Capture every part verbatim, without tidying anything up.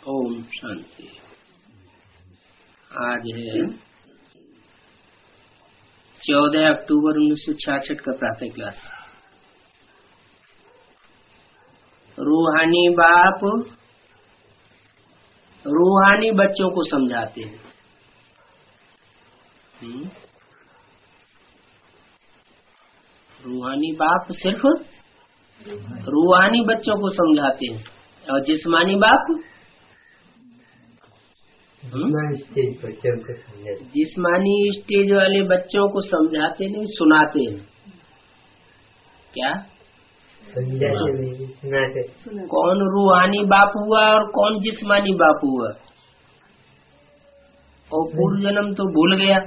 ओम शांति। आज है चौदह अक्टूबर उन्नीस सौ छियासठ का प्रातः क्लास। रूहानी बाप रूहानी बच्चों को समझाते हैं। रूहानी बाप सिर्फ रूहानी बच्चों को समझाते हैं और जिस्मानी बाप जिस्मानी स्टेज वाले बच्चों को समझाते नहीं, सुनाते हैं। क्या सुनाते? कौन रूहानी बाप हुआ और कौन जिस्मानी बाप हुआ? और पूर्व जन्म तो भूल गया,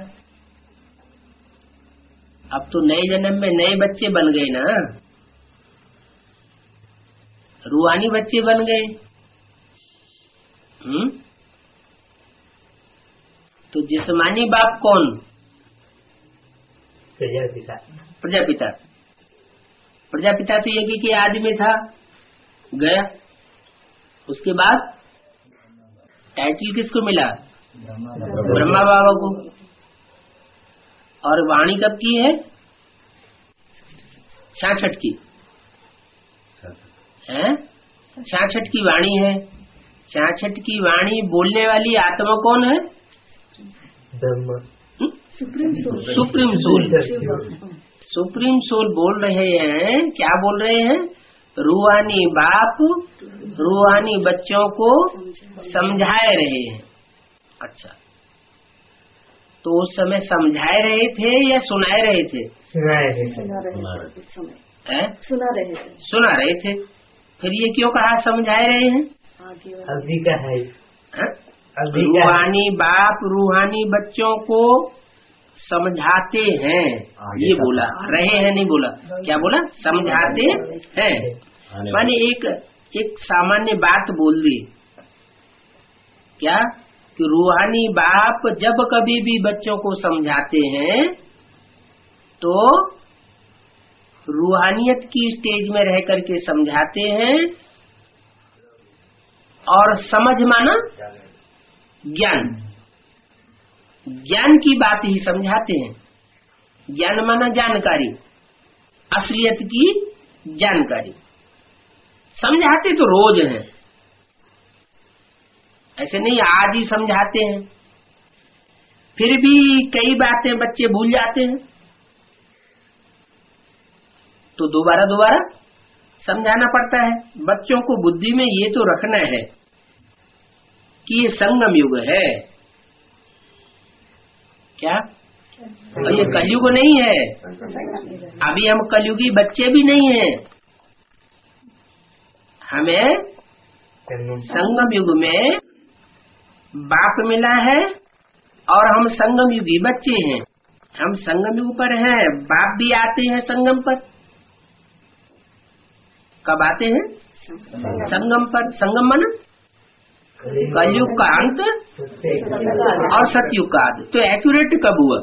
अब तो नए जन्म में नए बच्चे बन गए ना, रूहानी बच्चे बन गए। हम्म तो जिस्मानी बाप कौन? प्रजापिता। प्रजापिता प्रजापिता तो यज्ञ के आदि में था, गया। उसके बाद टाइटल किसको मिला? ब्रह्मा बाबा को। और वाणी कब की है? छियासठ की है, छियासठ की वाणी है। छियासठ की वाणी बोलने वाली आत्मा कौन है? Supreme soul. Supreme soul supreme soul बोल रहे हैं। क्या बोल रहे हैं? रूहानी बाप रूहानी बच्चों को समझाए रहे हैं। अच्छा, तो उस समय समझाए रहे थे या सुनाए रहे थे? सुनाए रहे थे। सुना रहे थे सुना रहे थे। फिर ये क्यों कहा समझाए रहे हैं? अभी का है। रूहानी बाप रूहानी बच्चों को समझाते हैं, ये बोला। रहे हैं नहीं बोला, क्या बोला? समझाते हैं। माने एक एक सामान्य बात बोल दी। क्या कि रूहानी बाप जब कभी भी बच्चों को समझाते हैं तो रूहानियत की स्टेज में रह करके समझाते हैं। और समझ माना ज्ञान, ज्ञान की बात ही समझाते हैं। ज्ञान माना जानकारी, असलियत की जानकारी। समझाते तो रोज हैं, ऐसे नहीं आज ही समझाते हैं। फिर भी कई बातें बच्चे भूल जाते हैं, तो दोबारा दोबारा समझाना पड़ता है। बच्चों को बुद्धि में ये तो रखना है कि ये संगम युग है। क्या? और ये कलयुग नहीं है। अभी हम कलयुगी बच्चे भी नहीं हैं, हमें संगम युग में बाप मिला है और हम संगम युगी बच्चे हैं। हम संगम युग पर हैं, बाप भी आते हैं संगम पर। कब आते हैं? संगम पर। संगम माना कलयुग का अंत और सतयुग का आदि। तो एक्यूरेट कब हुआ?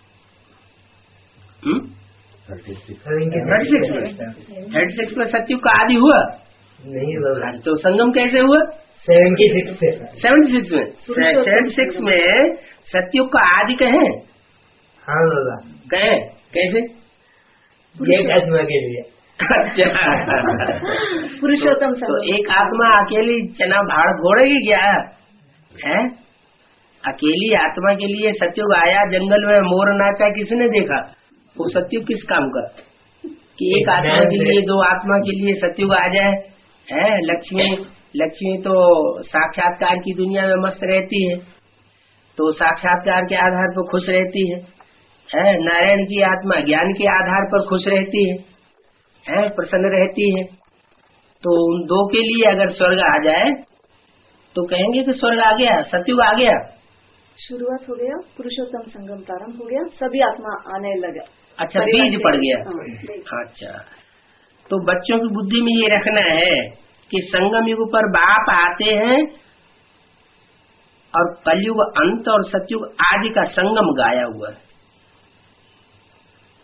थर्टी सिक्स में थर्टी सिक्स में सतयुग का आदि हुआ नहीं। तो संगम कैसे हुआ? सेवेंटी सिक्स सेवेंटी सिक्स में सेवेंटी सिक्स में सतयुग का आदि कहे। हाँ कहे कैसे? एक आत्मा के लिए। अच्छा पुरुषोत्तम। तो एक आत्मा अकेली चना भाड़ फोड़ेगी क्या है? अकेली आत्मा के लिए सतयुग आया। जंगल में मोर नाचा, किसने देखा? वो सतयुग किस काम का कि एक आत्मा के लिए दो आत्मा के लिए सतयुग आ जाए? है लक्ष्मी लक्ष्मी तो साक्षात्कार की दुनिया में मस्त रहती है, तो साक्षात्कार के आधार पर खुश रहती है। है नारायण की आत्मा ज्ञान के आधार पर खुश रहती है, है प्रसन्न रहती है। तो उन दो के लिए अगर स्वर्ग आ जाए तो कहेंगे कि स्वर्ग आ गया, सतयुग आ गया। शुरुआत हो गया, पुरुषोत्तम संगम प्रारंभ हो गया, सभी आत्मा आने लगा। अच्छा, बीज पड़ गया। अच्छा, तो बच्चों की बुद्धि में ये रखना है कि संगम युग पर बाप आते हैं और कलयुग अंत और सतयुग आदि का संगम गाया हुआ है।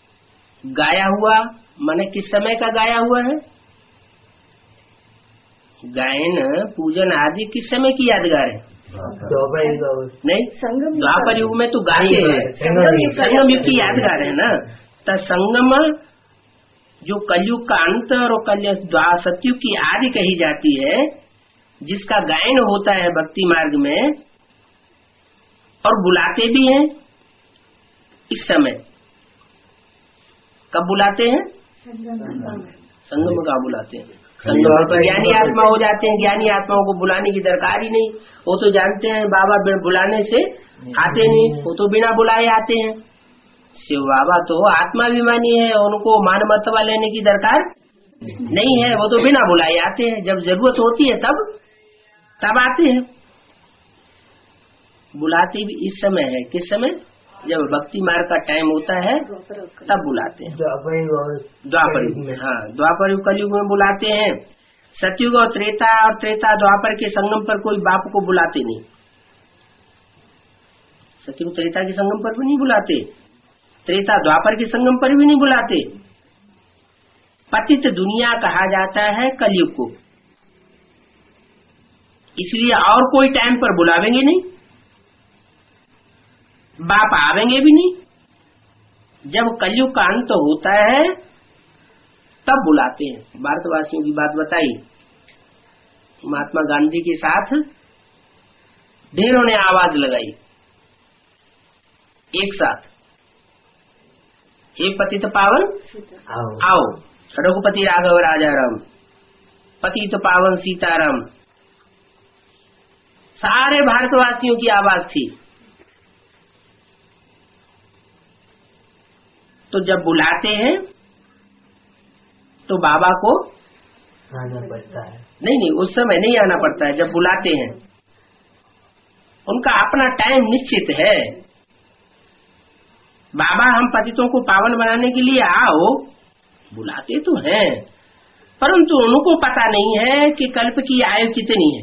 गाया हुआ माने किस समय का गाया हुआ है? गायन पूजन आदि किस समय की यादगार है? नहीं, द्वापर युग में तो गाते हैं, संगम युग की यादगार है ना। तो संगम जो कलयुग का अंत और कलयुग सतयुग की आदि कही जाती है, जिसका गायन होता है भक्ति मार्ग में, और बुलाते भी हैं इस समय। कब बुलाते हैं? संगम का बुलाते हैं। संगम पर ज्ञानी आत्मा हो जाते हैं, ज्ञानी आत्माओं को बुलाने की दरकार ही नहीं, वो तो जानते हैं बाबा बुलाने से आते नहीं, वो तो बिना बुलाए आते हैं। शिव बाबा तो आत्माभिमानी है, उनको मान मर्तबा लेने की दरकार नहीं है, वो तो बिना बुलाए आते हैं, जब जरूरत होती है तब तब आते हैं। बुलाते भी इस समय है, किस समय? जब भक्ति मार्ग का टाइम होता है तब बुलाते हैं। द्वापर युग में, हाँ, द्वापर युग कलयुग में बुलाते हैं। सतयुग और त्रेता और त्रेता द्वापर के संगम पर कोई बाप को बुलाते नहीं। सतयुग त्रेता के संगम पर भी नहीं बुलाते, त्रेता द्वापर के संगम पर भी नहीं बुलाते। पतित दुनिया कहा जाता है कलयुग को, इसलिए और कोई टाइम पर बुलावेंगे नहीं, बाप आवेंगे भी नहीं। जब कलयुग का अंत होता है तब बुलाते हैं। भारतवासियों की बात बताई, महात्मा गांधी के साथ ढेरों ने आवाज लगाई एक साथ, हे पतित पावन आओ, आओ। रघुपति राघव राजा राम, पतित पावन सीताराम, सारे भारतवासियों की आवाज थी। तो जब बुलाते हैं तो बाबा को आना पड़ता है। नहीं नहीं, उस समय नहीं आना पड़ता है। जब बुलाते हैं उनका अपना टाइम निश्चित है। बाबा हम पतितों को पावन बनाने के लिए आओ, बुलाते तो हैं, परंतु उनको पता नहीं है कि कल्प की आयु कितनी है।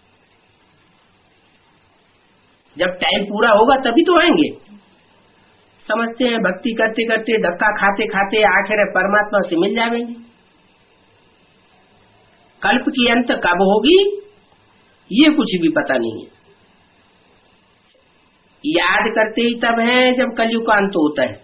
जब टाइम पूरा होगा तभी तो आएंगे। समझते हैं भक्ति करते करते, धक्का खाते खाते आखिर परमात्मा से मिल जाएंगे। कल्प की अंत कब होगी ये कुछ भी पता नहीं है। याद करते ही तब है जब कलयुग का अंत होता है,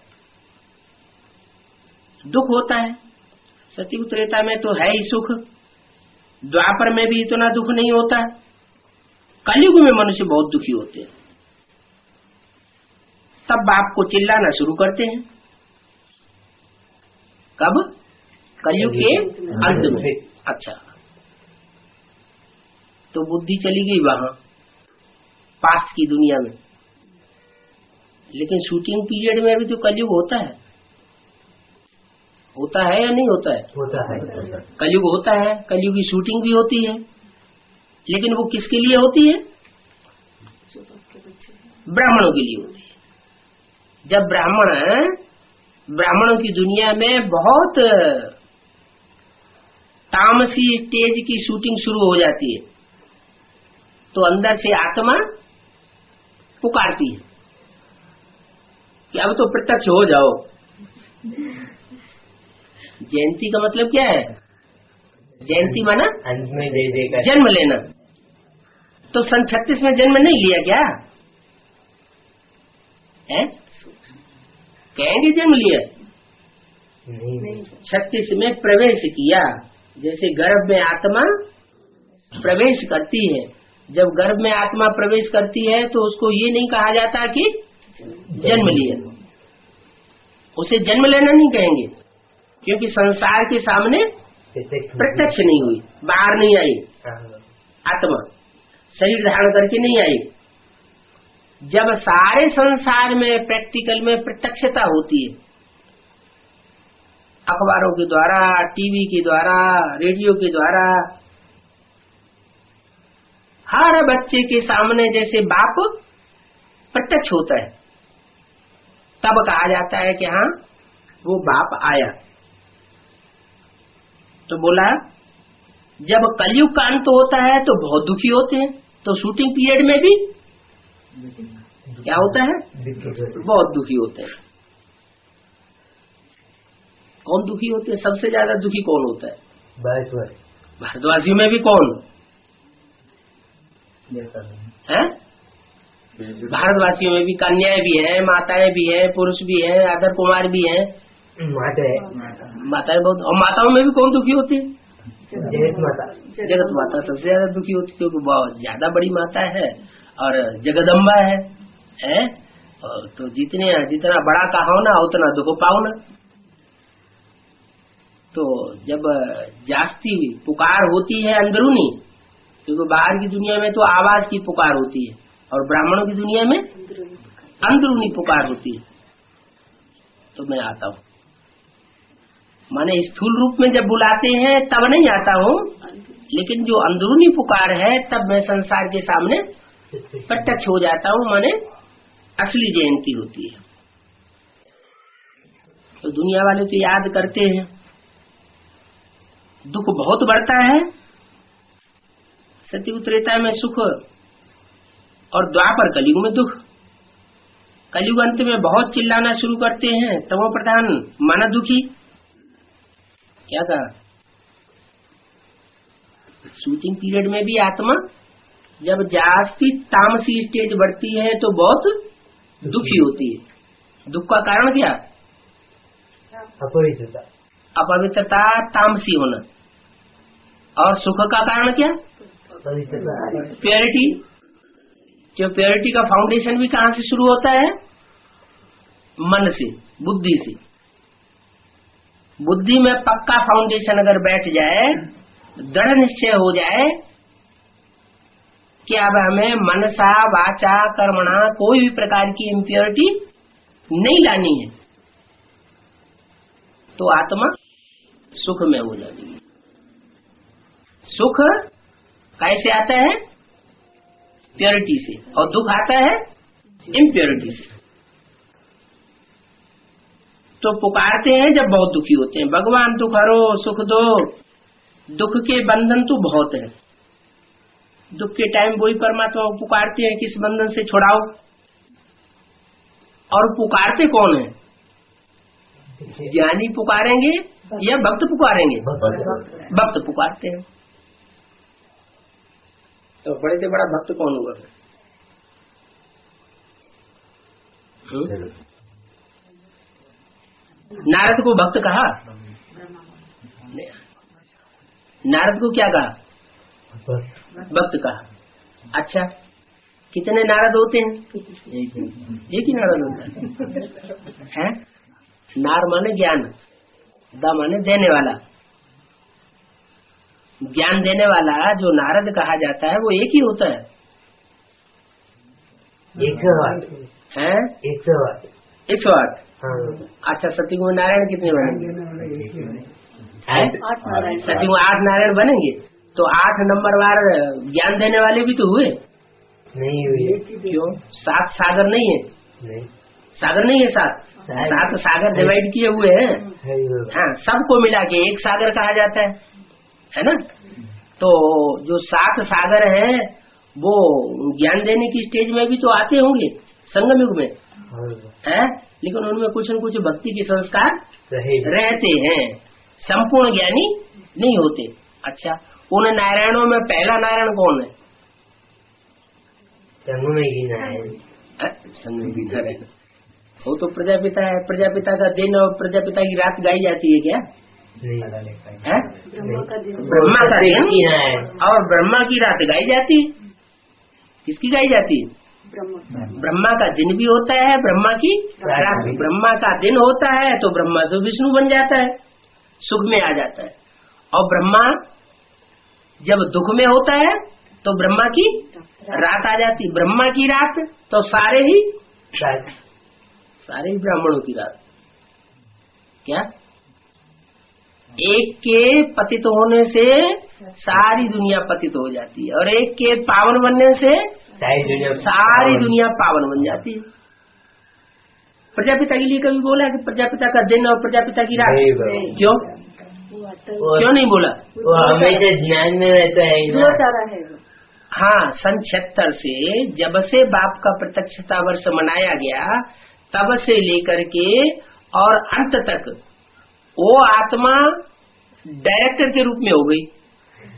दुख होता है। सतयुग त्रेता में तो है ही सुख, द्वापर में भी इतना दुख नहीं होता। कलयुग में मनुष्य बहुत दुखी होते हैं। तब बाप को चिल्लाना शुरू करते हैं। कब? कलयुग के अंत में। अच्छा, तो बुद्धि चली गई वहां पास्ट की दुनिया में, लेकिन शूटिंग पीरियड में भी तो कलयुग होता है। होता है या नहीं होता है? होता है। कलयुग होता है, कलयुग की शूटिंग भी होती है, लेकिन वो किसके लिए होती है? ब्राह्मणों के लिए होती है। जब ब्राह्मण ब्राह्मणों की दुनिया में बहुत तामसी स्टेज की शूटिंग शुरू हो जाती है, तो अंदर से आत्मा पुकारती है कि अब तो प्रत्यक्ष हो जाओ। जयंती का मतलब क्या है? जयंती माना अंत में दे देगा जन्म लेना। तो सन छत्तीस में जन्म नहीं लिया क्या है? कहेंगे जन्म लिया? नहीं, छत्तीस में प्रवेश किया। जैसे गर्भ में आत्मा प्रवेश करती है, जब गर्भ में आत्मा प्रवेश करती है तो उसको ये नहीं कहा जाता कि जन्म लिया, उसे जन्म लेना नहीं कहेंगे, क्योंकि संसार के सामने प्रत्यक्ष नहीं हुई, बाहर नहीं आई आत्मा, शरीर धारण करके नहीं आई। जब सारे संसार में प्रैक्टिकल में प्रत्यक्षता होती है, अखबारों के द्वारा, टीवी के द्वारा, रेडियो के द्वारा, हर बच्चे के सामने जैसे बाप प्रत्यक्ष होता है, तब कहा जाता है कि हाँ वो बाप आया। तो बोला जब कलयुग का अंत होता है तो बहुत दुखी होते हैं, तो शूटिंग पीरियड में भी क्या होता है? बहुत दुखी होते हैं। कौन दुखी होते हैं? सबसे ज्यादा दुखी कौन होता है? भारतवासियों में भी कौन है? भारतवासियों में भी कन्याएं भी हैं, माताएं भी हैं, पुरुष भी हैं, आदर कुमार भी हैं, माताएं बहुत। और माताओं में भी कौन दुखी होती है? जगत माता। जगत माता सबसे ज्यादा दुखी होती है, क्योंकि बहुत ज्यादा बड़ी माता है और जगदम्बा है, है? और तो जितने जितना बड़ा कहो ना उतना दुख पाओ ना। तो जब जास्ती पुकार होती है अंदरूनी, क्योंकि बाहर की दुनिया में तो आवाज की पुकार होती है और ब्राह्मणों की दुनिया में अंदरूनी पुकार होती है, तो मैं आता हूँ। माने स्थूल रूप में जब बुलाते हैं तब नहीं आता हूँ, लेकिन जो अंदरूनी पुकार है तब मैं संसार के सामने प्रत्यक्ष हो जाता हूँ, माने असली जयंती होती है। तो दुनिया वाले तो याद करते हैं, दुख बहुत बढ़ता है। सतयुग त्रेता में सुख और द्वापर कलयुग में दुख। कलयुग अंत में बहुत चिल्लाना शुरू करते हैं, तमो प्रधान माना दुखी। क्या कहा? शूटिंग पीरियड में भी आत्मा जब जास्ती तामसी स्टेज बढ़ती है तो बहुत दुखी होती है। दुख का कारण क्या? अपवित्रता। अपवित्रता, तामसी होना। और सुख का कारण क्या? प्योरिटी। जो प्योरिटी का फाउंडेशन भी कहाँ से शुरू होता है? मन से, बुद्धि से। बुद्धि में पक्का फाउंडेशन अगर बैठ जाए, दृढ़ निश्चय हो जाए कि अब हमें मनसा वाचा कर्मणा कोई भी प्रकार की इम्प्योरिटी नहीं लानी है, तो आत्मा सुख में हो जाती है। सुख कैसे आता है? प्योरिटी से, और दुख आता है इम्प्योरिटी से। तो पुकारते हैं जब बहुत दुखी होते हैं, भगवान दुख हरो, सुख दो। दुख के बंधन तो बहुत है। दुख के टाइम वही परमात्मा को पुकारते हैं, किस बंधन से छुड़ाओ। और पुकारते कौन है? ज्ञानी पुकारेंगे या भक्त पुकारेंगे? भक्त पुकारते हैं। तो बड़े से बड़ा भक्त कौन हुआ? नारद को भक्त कहा? नारद को क्या कहा? भक्त कहा। अच्छा, कितने नारद होते हैं? एक ही नारद होता है। नार माने ज्ञान, द माने देने वाला। ज्ञान देने वाला जो नारद कहा जाता है वो एक ही होता है। एक सौ आठ है? एक सौ आठ एक सौ आठ अच्छा, सतयुग में नारायण कितने बनेंगे? सतयुग में आठ नारायण बनेंगे, तो आठ नंबर वार ज्ञान देने वाले भी तो हुए नहीं हुए। क्यों? सात सागर नहीं है? नहीं, सागर नहीं है। सात सात सागर डिवाइड किए हुए हैं। हाँ, सबको मिला के एक सागर कहा जाता है, है ना? तो जो सात सागर हैं वो ज्ञान देने की स्टेज में भी तो आते होंगे संगम युग में, है? लेकिन उनमें कुछ न कुछ भक्ति के संस्कार रहते हैं, संपूर्ण ज्ञानी नहीं होते। अच्छा, उन नारायणों में पहला नारायण कौन है? संगम नारायण। वो तो प्रजापिता है। प्रजापिता का दिन और प्रजापिता की रात गाई जाती है क्या? है? ब्रह्मा का दिन और ब्रह्मा की रात गाई जाती है। किसकी गाई जाती है? ब्रह्मा का दिन भी होता है, ब्रह्मा की रात भी। ब्रह्मा का दिन होता है तो ब्रह्मा से विष्णु बन जाता है, सुख में आ जाता है। और ब्रह्मा जब दुख में होता है तो ब्रह्मा की रात आ जाती है। ब्रह्मा की रात तो सारे ही सारे ही ब्राह्मणों की रात। क्या? एक के पतित होने से सारी दुनिया पतित हो जाती है, और एक के पावन बनने से सारी दुनिया सारी दुनिया पावन बन जाती है। प्रजापिता के लिए कभी बोला कि प्रजापिता का दिन और प्रजापिता की रात? क्यों क्यों नहीं बोला? वो हमेशा ज्ञान में रहता है। हाँ, सन छिहत्तर से जब से बाप का प्रत्यक्षता वर्ष मनाया गया तब से लेकर के और अंत तक वो आत्मा डायरेक्टर के रूप में हो गई।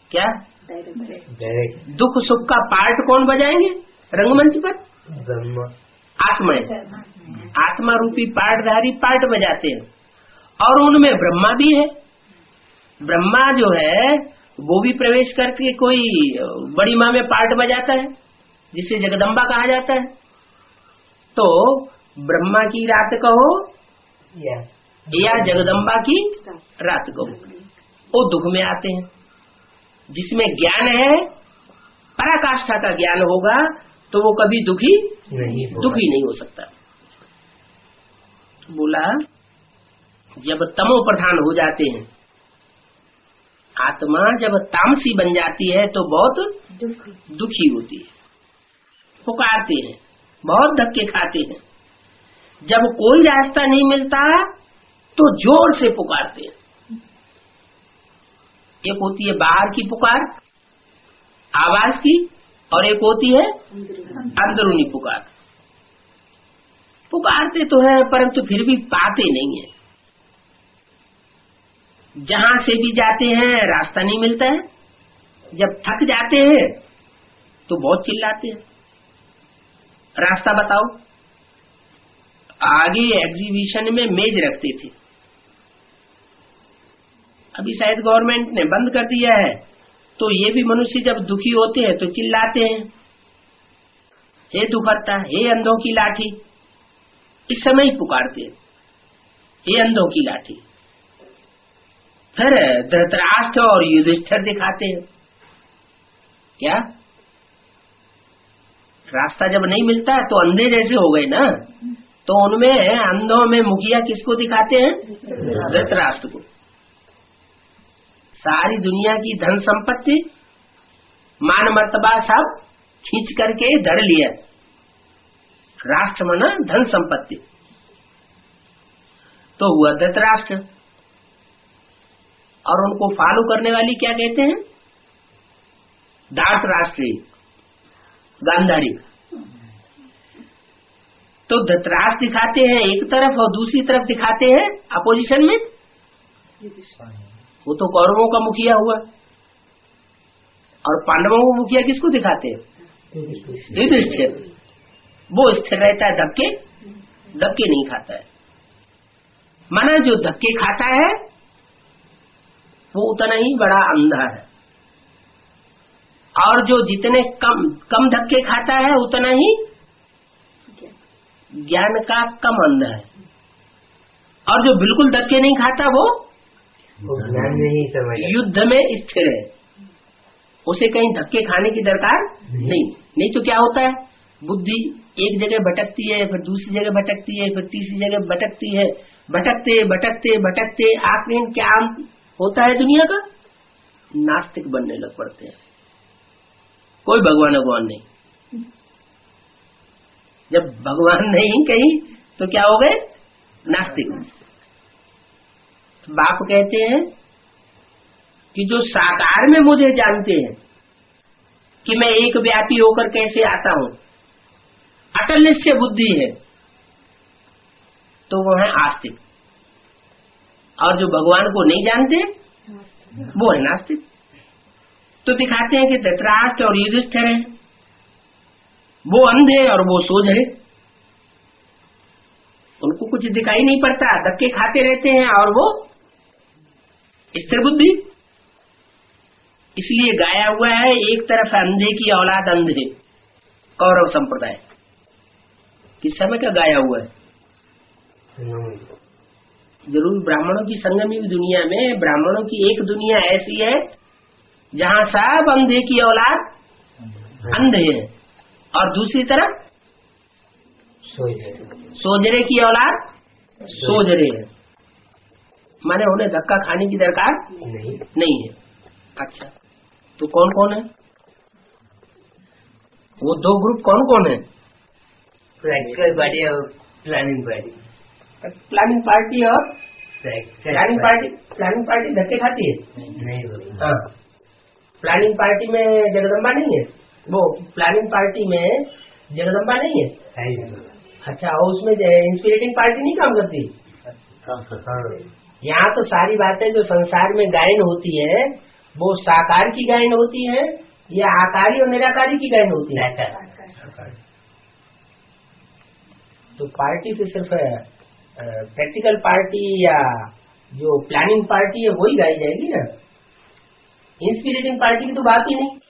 क्या दुख सुख का पार्ट कौन बजाएंगे रंगमंच पर? ब्रह्मा। आत्मा आत्मा रूपी पार्टधारी पार्ट बजाते हैं, और उनमें ब्रह्मा भी है। ब्रह्मा जो है वो भी प्रवेश करके कोई बड़ी माँ में पार्ट बजाता है, जिसे जगदम्बा कहा जाता है। तो ब्रह्मा की रात कहो या, या जगदम्बा की रात कहो, वो दुख में आते हैं। जिसमें ज्ञान है, पराकाष्ठा का ज्ञान होगा, तो वो कभी दुखी नहीं दुखी नहीं हो सकता। बोला जब तमो प्रधान हो जाते हैं, आत्मा जब तामसी बन जाती है तो बहुत दुखी होती है, पुकारते हैं, बहुत धक्के खाते हैं। जब कोई रास्ता नहीं मिलता तो जोर से पुकारते हैं। एक होती है बाहर की पुकार आवाज की, और एक होती है अंदरूनी पुकार। पुकारते तो है परंतु फिर भी पाते नहीं है। जहां से भी जाते हैं रास्ता नहीं मिलता है। जब थक जाते हैं तो बहुत चिल्लाते हैं, रास्ता बताओ। आगे एग्जीबिशन में मेज रखते थे, अभी शायद गवर्नमेंट ने बंद कर दिया है। तो ये भी मनुष्य जब दुखी होते हैं तो चिल्लाते हैं, हे दुखहर्ता, हे अंधों की लाठी। इस समय ही पुकारते हैं, हे अंधों की लाठी। फिर धृतराष्ट्र और युधिष्ठिर दिखाते हैं, क्या रास्ता जब नहीं मिलता तो अंधे जैसे हो गए ना, तो उनमें अंधों में मुखिया किसको दिखाते हैं? धृतराष्ट्र को। सारी दुनिया की धन संपत्ति मान मर्तबा सब खींच करके धड़ लिया। राष्ट्र माना धन संपत्ति, तो हुआ धृतराष्ट्र। और उनको फॉलो करने वाली क्या कहते हैं? धार्तराष्ट्री, गांधारी। तो धृतराष्ट्र दिखाते हैं एक तरफ और दूसरी तरफ दिखाते हैं अपोजिशन में, वो तो कौरवों का मुखिया हुआ। और पांडवों को मुखिया किसको दिखाते हैं? युधिष्ठिर। वो स्थिर रहता है, धक्के धक्के नहीं खाता है। माना जो धक्के खाता है वो उतना ही बड़ा अंधा है, और जो जितने कम कम धक्के खाता है उतना ही ज्ञान का कम अंधा है। और जो बिल्कुल धक्के नहीं खाता वो ज्ञान नहीं समझ, युद्ध में स्थिर है, उसे कहीं धक्के खाने की दरकार नहीं। नहीं तो क्या होता है, बुद्धि एक जगह भटकती है, फिर दूसरी जगह भटकती है, फिर तीसरी जगह भटकती है। भटकते भटकते भटकते आखिर क्या होता है दुनिया का? नास्तिक बनने लग पड़ते हैं। कोई भगवान भगवान नहीं। जब भगवान नहीं कहीं तो क्या हो गए? नास्तिक। बाप कहते हैं कि जो साकार में मुझे जानते हैं कि मैं एक व्यापी होकर कैसे आता हूं, अटल निश्चय बुद्धि है, तो वो है आस्तिक। और जो भगवान को नहीं जानते वो है नास्तिक। तो दिखाते हैं कि धृतराष्ट्र और युधिष्ठिर हैं, वो अंधे और वो सोझ है, उनको कुछ दिखाई नहीं पड़ता, धक्के खाते रहते हैं, और वो स्थिर बुद्धि। इसलिए गाया हुआ है, एक तरफ अंधे की औलाद अंधे, कौरव संप्रदाय। किस समय का गाया हुआ है? जरूर ब्राह्मणों की संगमी दुनिया में ब्राह्मणों की एक दुनिया ऐसी है जहाँ सब अंधे की औलाद अंधे है, और दूसरी तरफ सोजरे की औलाद सोजरे है। माने उन्हें धक्का खाने की दरकार नहीं, नहीं है। अच्छा, तो कौन कौन है वो दो ग्रुप? कौन कौन है? प्रैक्टिकल पार्टी और प्लानिंग पार्टी। प्लानिंग पार्टी और प्लानिंग पार्टी। प्लानिंग पार्टी धक्के खाती है? नहीं। हाँ, प्लानिंग पार्टी में जगदम्बा नहीं है? वो प्लानिंग पार्टी में जगदम्बा नहीं है? अच्छा, और उसमें इंस्पिरेटिंग पार्टी नहीं काम करती? यहाँ तो सारी बातें जो संसार में गायन होती है वो साकार की गायन होती है या आकारी और निराकारी की गायन होती है? तो पार्टी तो सिर्फ प्रैक्टिकल पार्टी या जो प्लानिंग पार्टी है वही गाई जाएगी ना, इंस्पिरेटिंग पार्टी की तो बात ही नहीं।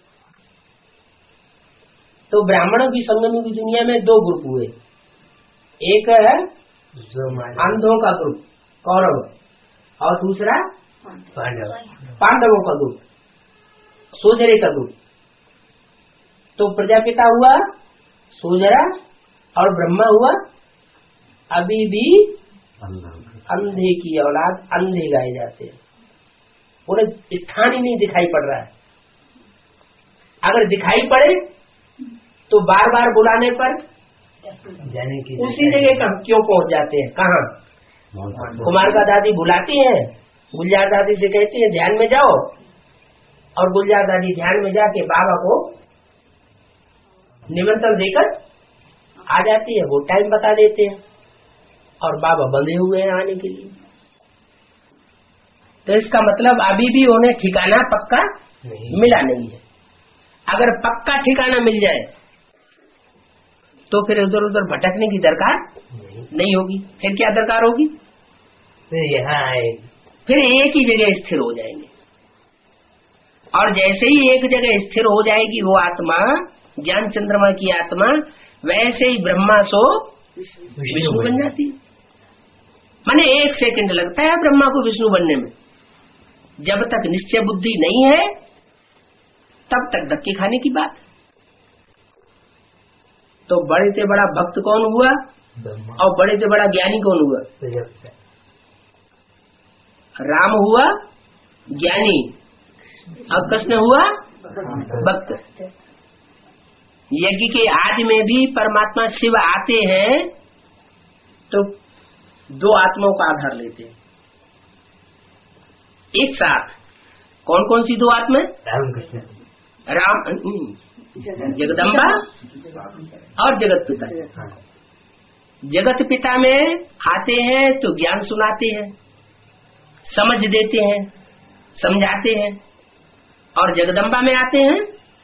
तो ब्राह्मणों की संगम की दुनिया में दो ग्रुप हुए, एक है अंधों का ग्रुप कौरव और दूसरा पांडवों का ग्रुप, सोजरे का ग्रुप। तो प्रजापिता हुआ सोजरा और ब्रह्मा हुआ अभी भी अंधे की औलाद, अंधे गाए जाते हैं। उन्हें स्थान ही नहीं दिखाई पड़ रहा है, अगर दिखाई पड़े तो बार बार बुलाने पर जाने की उसी जगह हम क्यों पहुंच जाते हैं? कहाँ? कुमार का दादी बुलाती है, गुलजार दादी से कहती है ध्यान में जाओ, और गुलजार दादी ध्यान में जाके बाबा को निमंत्रण देकर आ जाती है। वो टाइम बता देते हैं और बाबा बंधे हुए हैं आने के लिए। तो इसका मतलब अभी भी उन्हें ठिकाना पक्का नहीं मिला नहीं है। अगर पक्का ठिकाना मिल जाए तो फिर उधर उधर भटकने की दरकार नहीं, नहीं होगी। फिर क्या दरकार होगी? फिर यहाँ आए, फिर एक ही जगह स्थिर हो जाएंगे। और जैसे ही एक जगह स्थिर हो जाएगी वो आत्मा, ज्ञान चंद्रमा की आत्मा, वैसे ही ब्रह्मा सो विष्णु बन जाती है। माने एक सेकंड लगता है ब्रह्मा को विष्णु बनने में। जब तक निश्चय बुद्धि नहीं है तब तक धक्के खाने की बात। तो बड़े से बड़ा भक्त कौन हुआ और बड़े से बड़ा ज्ञानी कौन हुआ? राम हुआ ज्ञानी और कृष्ण हुआ भक्त। यज्ञ के आदि में भी परमात्मा शिव आते हैं तो दो आत्माओं का आधार लेते हैं एक साथ। कौन कौन सी दो आत्मा? राम कृष्ण, राम जगदम्बा और जगत पिता। जगत पिता में आते हैं तो ज्ञान सुनाते हैं, समझ देते हैं, समझाते हैं। और जगदम्बा में आते हैं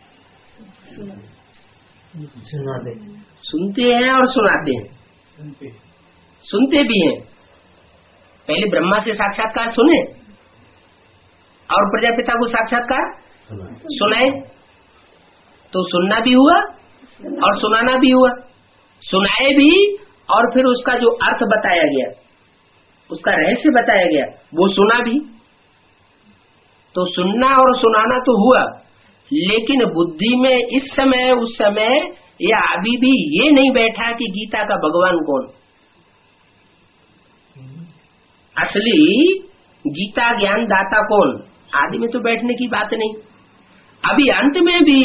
सुनाते, सुनते हैं और सुनाते हैं। सुनते भी हैं। पहले ब्रह्मा से साक्षात्कार सुने और प्रजापिता को साक्षात्कार सुनाए, तो सुनना भी हुआ और सुनाना भी हुआ। सुनाए भी और फिर उसका जो अर्थ बताया गया, उसका रहस्य बताया गया, वो सुना भी। तो सुनना और सुनाना तो हुआ, लेकिन बुद्धि में इस समय उस समय या अभी भी ये नहीं बैठा कि गीता का भगवान कौन। असली गीता ज्ञान दाता कौन, आदि में तो बैठने की बात नहीं। अभी अंत में भी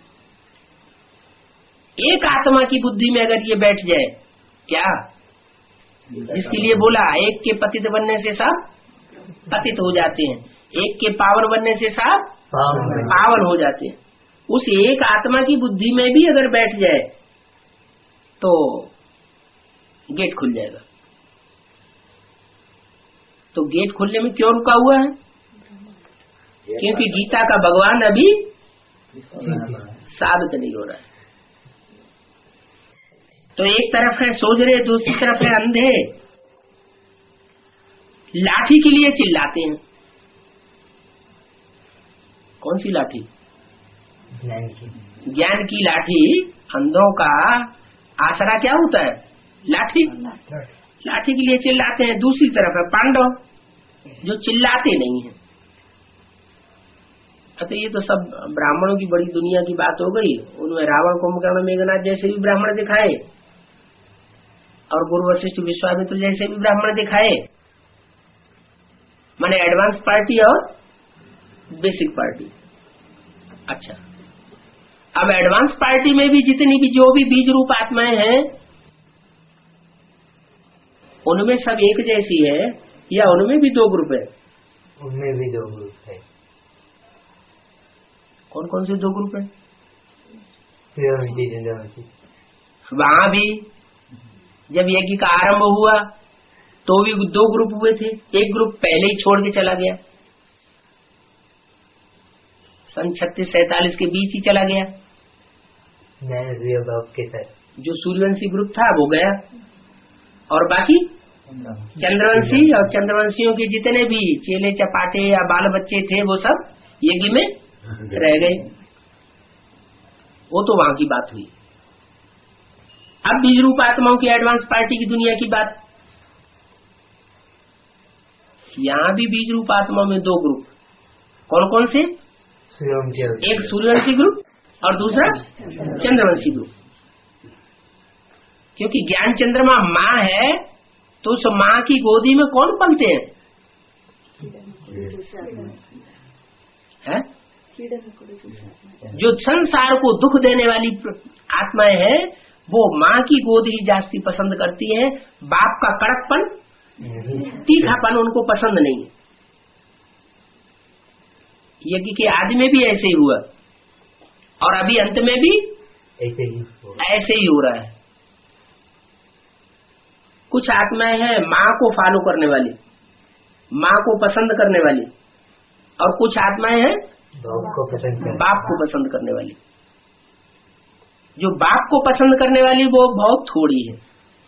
एक आत्मा की बुद्धि में अगर ये बैठ जाए, क्या जिसके लिए बोला एक के पतित बनने से सब पतित हो जाते हैं, एक के पावन बनने से सब पावन हो जाते हैं। उस एक आत्मा की बुद्धि में भी अगर बैठ जाए तो गेट खुल जाएगा। तो गेट खुलने में क्यों रुका हुआ है? क्योंकि गीता का भगवान अभी साबित नहीं हो रहा है। तो एक तरफ है सोजरे, दूसरी तरफ है अंधे। लाठी के लिए चिल्लाते हैं। कौन सी लाठी? ज्ञान की। ज्ञान की लाठी। अंधों का आसरा क्या होता है? लाठी। लाठी के लिए चिल्लाते हैं। दूसरी तरफ है पांडव जो चिल्लाते नहीं है। तो ये तो सब ब्राह्मणों की बड़ी दुनिया की बात हो गई। उनमें रावण, कुंभकर्ण, मेघनाथ जैसे भी ब्राह्मण दिखाए और गुरु वशिष्ठ विश्वामित्र जैसे भी ब्राह्मण दिखाए। माने एडवांस पार्टी और बेसिक पार्टी। अच्छा, अब एडवांस पार्टी में भी जितनी भी जो भी बीज रूप आत्माएं हैं उनमें सब एक जैसी है या उनमें भी दो ग्रुप है? उनमें भी दो ग्रुप है। कौन कौन से दो ग्रुप है? वहां भी जब यज्ञ का आरंभ हुआ तो भी दो ग्रुप हुए थे। एक ग्रुप पहले ही छोड़ के चला गया सन छत्तीस सैतालीस के बीच ही चला गया। के साथ जो सूर्यवंशी ग्रुप था वो गया, और बाकी चंद्रवंशी और चंद्रवंशियों के जितने भी चेले चपाटे या बाल बच्चे थे वो सब यज्ञ में रह गए। वो तो वहां की बात हुई। अब बीज रूप आत्माओं की एडवांस पार्टी की दुनिया की बात। यहाँ भी बीज रूप आत्माओं में दो ग्रुप, कौन कौन से? एक सूर्यवंशी ग्रुप और दूसरा चंद्रवंशी ग्रुप। क्योंकि ज्ञान चंद्रमा माँ है तो उस माँ की गोदी में कौन पलते हैं? है? जो संसार को दुख देने वाली आत्माएं हैं वो माँ की गोद ही जास्ती पसंद करती हैं। बाप का कड़कपन, तीखापन उनको पसंद नहीं है। यज्ञ के आदि में भी ऐसे ही हुआ और अभी अंत में भी ऐसे ही ऐसे ही हो रहा है। कुछ आत्माएं हैं माँ को फॉलो करने वाली, माँ को पसंद करने वाली, और कुछ आत्माएं हैं बाप को पसंद करने बाप को पसंद करने वाली। जो बाप को पसंद करने वाली वो बहुत थोड़ी है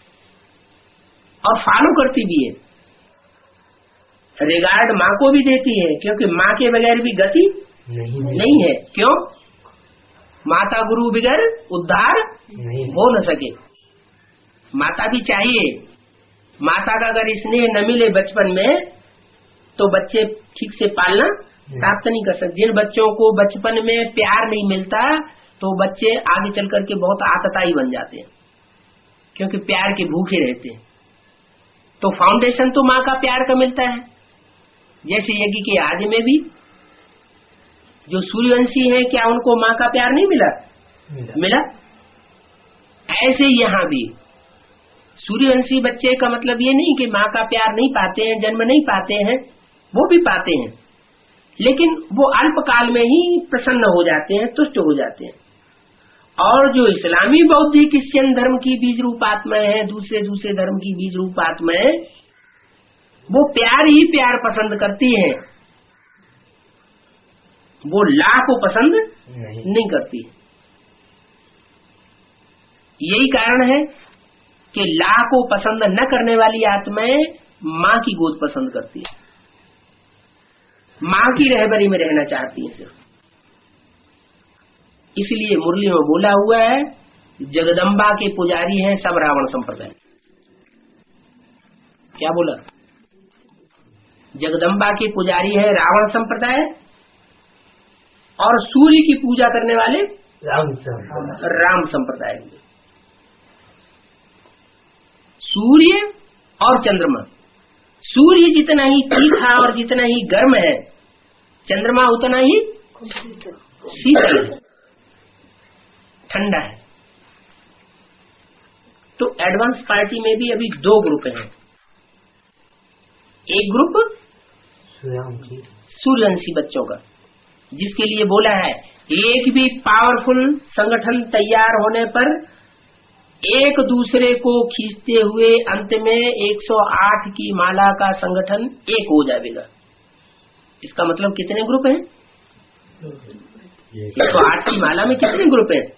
और फॉलो करती भी है, रिगार्ड माँ को भी देती है, क्योंकि माँ के बगैर भी गति नहीं, नहीं है। क्यों? माता गुरु बगैर उद्धार नहीं हो न सके। माता भी चाहिए। माता का अगर स्नेह न मिले बचपन में तो बच्चे ठीक से पालना प्राप्त नहीं कर सकते। जिन बच्चों को बचपन में प्यार नहीं मिलता तो बच्चे आगे चल करके बहुत आतताई बन जाते हैं, क्योंकि प्यार के भूखे रहते हैं। तो फाउंडेशन तो माँ का प्यार का मिलता है। जैसे यज्ञ के आदि में भी जो सूर्यवंशी हैं, क्या उनको माँ का प्यार नहीं मिला? मिला। ऐसे यहाँ भी सूर्यवंशी बच्चे का मतलब ये नहीं कि माँ का प्यार नहीं पाते हैं, जन्म नहीं पाते हैं, वो भी पाते हैं, लेकिन वो अल्पकाल में ही प्रसन्न हो जाते हैं, तुष्ट हो जाते हैं। और जो इस्लामी बौद्धिक क्रिश्चियन धर्म की बीज रूप आत्माएं हैं, दूसरे दूसरे धर्म की बीज रूप आत्माएं, वो प्यार ही प्यार पसंद करती हैं, वो ला को पसंद नहीं, नहीं करती। यही कारण है कि ला को पसंद न करने वाली आत्माएं माँ की गोद पसंद करती है, माँ की रहबरी में रहना चाहती है सिर्फ। इसलिए मुरली में बोला हुआ है, जगदम्बा के पुजारी हैं सब रावण संप्रदाय। क्या बोला? जगदम्बा के पुजारी है रावण संप्रदाय, और सूर्य की पूजा करने वाले राम संप्रदाय। राम संप्रदाय। सूर्य और चंद्रमा, सूर्य जितना ही तीखा और जितना ही गर्म है, चंद्रमा उतना ही शीतल है, ठंडा है। तो एडवांस पार्टी में भी अभी दो ग्रुप हैं। एक ग्रुप सूर्यवंशी बच्चों का, जिसके लिए बोला है एक भी पावरफुल संगठन तैयार होने पर एक दूसरे को खींचते हुए अंत में एक सौ आठ की माला का संगठन एक हो जाएगा। इसका मतलब कितने ग्रुप हैं? एक सौ आठ की माला में कितने ग्रुप हैं?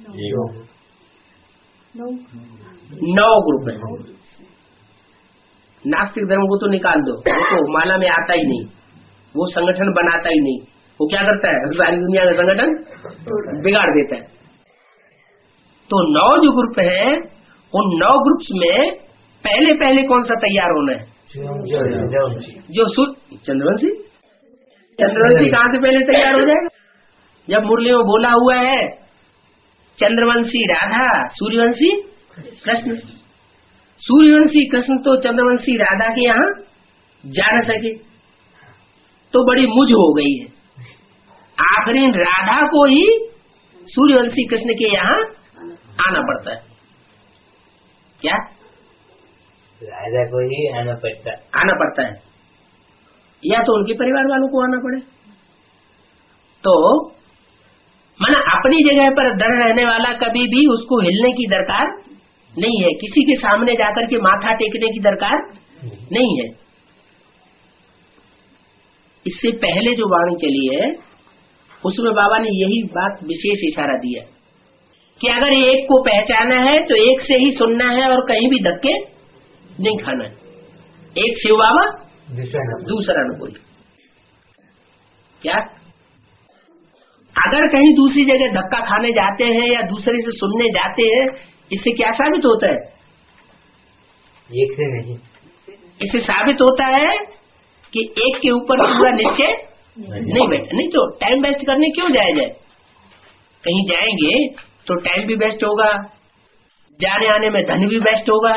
नौ ग्रुप हैं। नास्तिक धर्म को तो निकाल दो, वो तो माला में आता ही नहीं, वो संगठन बनाता ही नहीं। वो क्या करता है? सारी दुनिया का संगठन बिगाड़ देता है। तो नौ जो ग्रुप हैं, उन नौ ग्रुप्स में पहले पहले कौन सा तैयार होना है? जो चंद्रवंशी। चंद्रवंशी कहाँ से पहले तैयार हो जाएगा? जब मुरली में बोला हुआ है चंद्रवंशी राधा, सूर्यवंशी कृष्ण। सूर्यवंशी कृष्ण तो चंद्रवंशी राधा के यहाँ जा न सके, तो बड़ी मुझ हो गई है। आखिरी राधा को ही सूर्यवंशी कृष्ण के यहाँ आना पड़ता है। क्या? राधा को ही आना पड़ता है। आना पड़ता है, या तो उनके परिवार वालों को आना पड़े। तो माना अपनी जगह पर दृढ़ रहने वाला कभी भी उसको हिलने की दरकार नहीं है, किसी के सामने जाकर के माथा टेकने की दरकार नहीं है। इससे पहले जो वाणी चली है उसमें बाबा ने यही बात विशेष इशारा दिया कि अगर एक को पहचाना है तो एक से ही सुनना है और कहीं भी धक्के नहीं खाना है। एक शिव बाबा दूसरा न कोई। क्या अगर कहीं दूसरी जगह धक्का खाने जाते हैं या दूसरे से सुनने जाते हैं, इससे क्या साबित होता है? एक से नहीं, इससे साबित होता है कि एक के ऊपर पूरा निश्चय नहीं बैठा। नहीं तो टाइम वेस्ट करने क्यों जाया जाए? कहीं जाएंगे तो टाइम भी वेस्ट होगा, जाने आने में धन भी वेस्ट होगा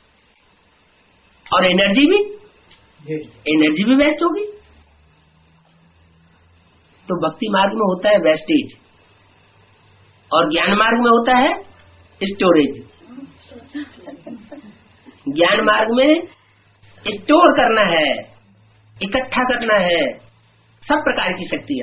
और एनर्जी भी एनर्जी भी वेस्ट होगी। तो भक्ति मार्ग में होता है वेस्टेज और ज्ञान मार्ग में होता है स्टोरेज। ज्ञान मार्ग में स्टोर करना है, इकट्ठा करना है सब प्रकार की शक्तियां,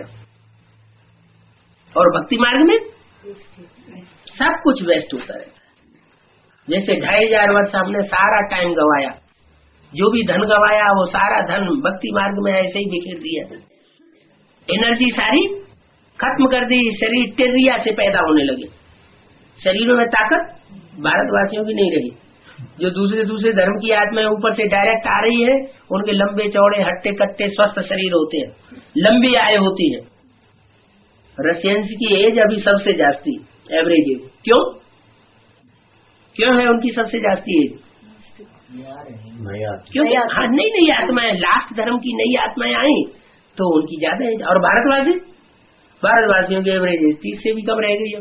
और भक्ति मार्ग में सब कुछ वेस्ट होता रहता है। जैसे ढाई हजार वर्ष हमने सारा टाइम गवाया, जो भी धन गवाया वो सारा धन भक्ति मार्ग में ऐसे ही बिखेर दिया, एनर्जी सारी खत्म कर दी, शरीर टिर्रिया से पैदा होने लगे, शरीरों में ताकत भारतवासियों की नहीं रही। जो दूसरे दूसरे धर्म की आत्माएं ऊपर से डायरेक्ट आ रही है, उनके लंबे चौड़े हट्टे कट्टे स्वस्थ शरीर होते हैं, लंबी आयु होती है। रशियंस की एज अभी सबसे जास्ती एवरेज एज, क्यों क्यों है उनकी सबसे जास्ती एज? क्यों? हाँ, नई नई आत्माएं, लास्ट धर्म की नई आत्माएं आई तो उनकी ज्यादा एज। और भारतवासी भारतवासियों की एवरेज एज तीस से भी कम रह गई।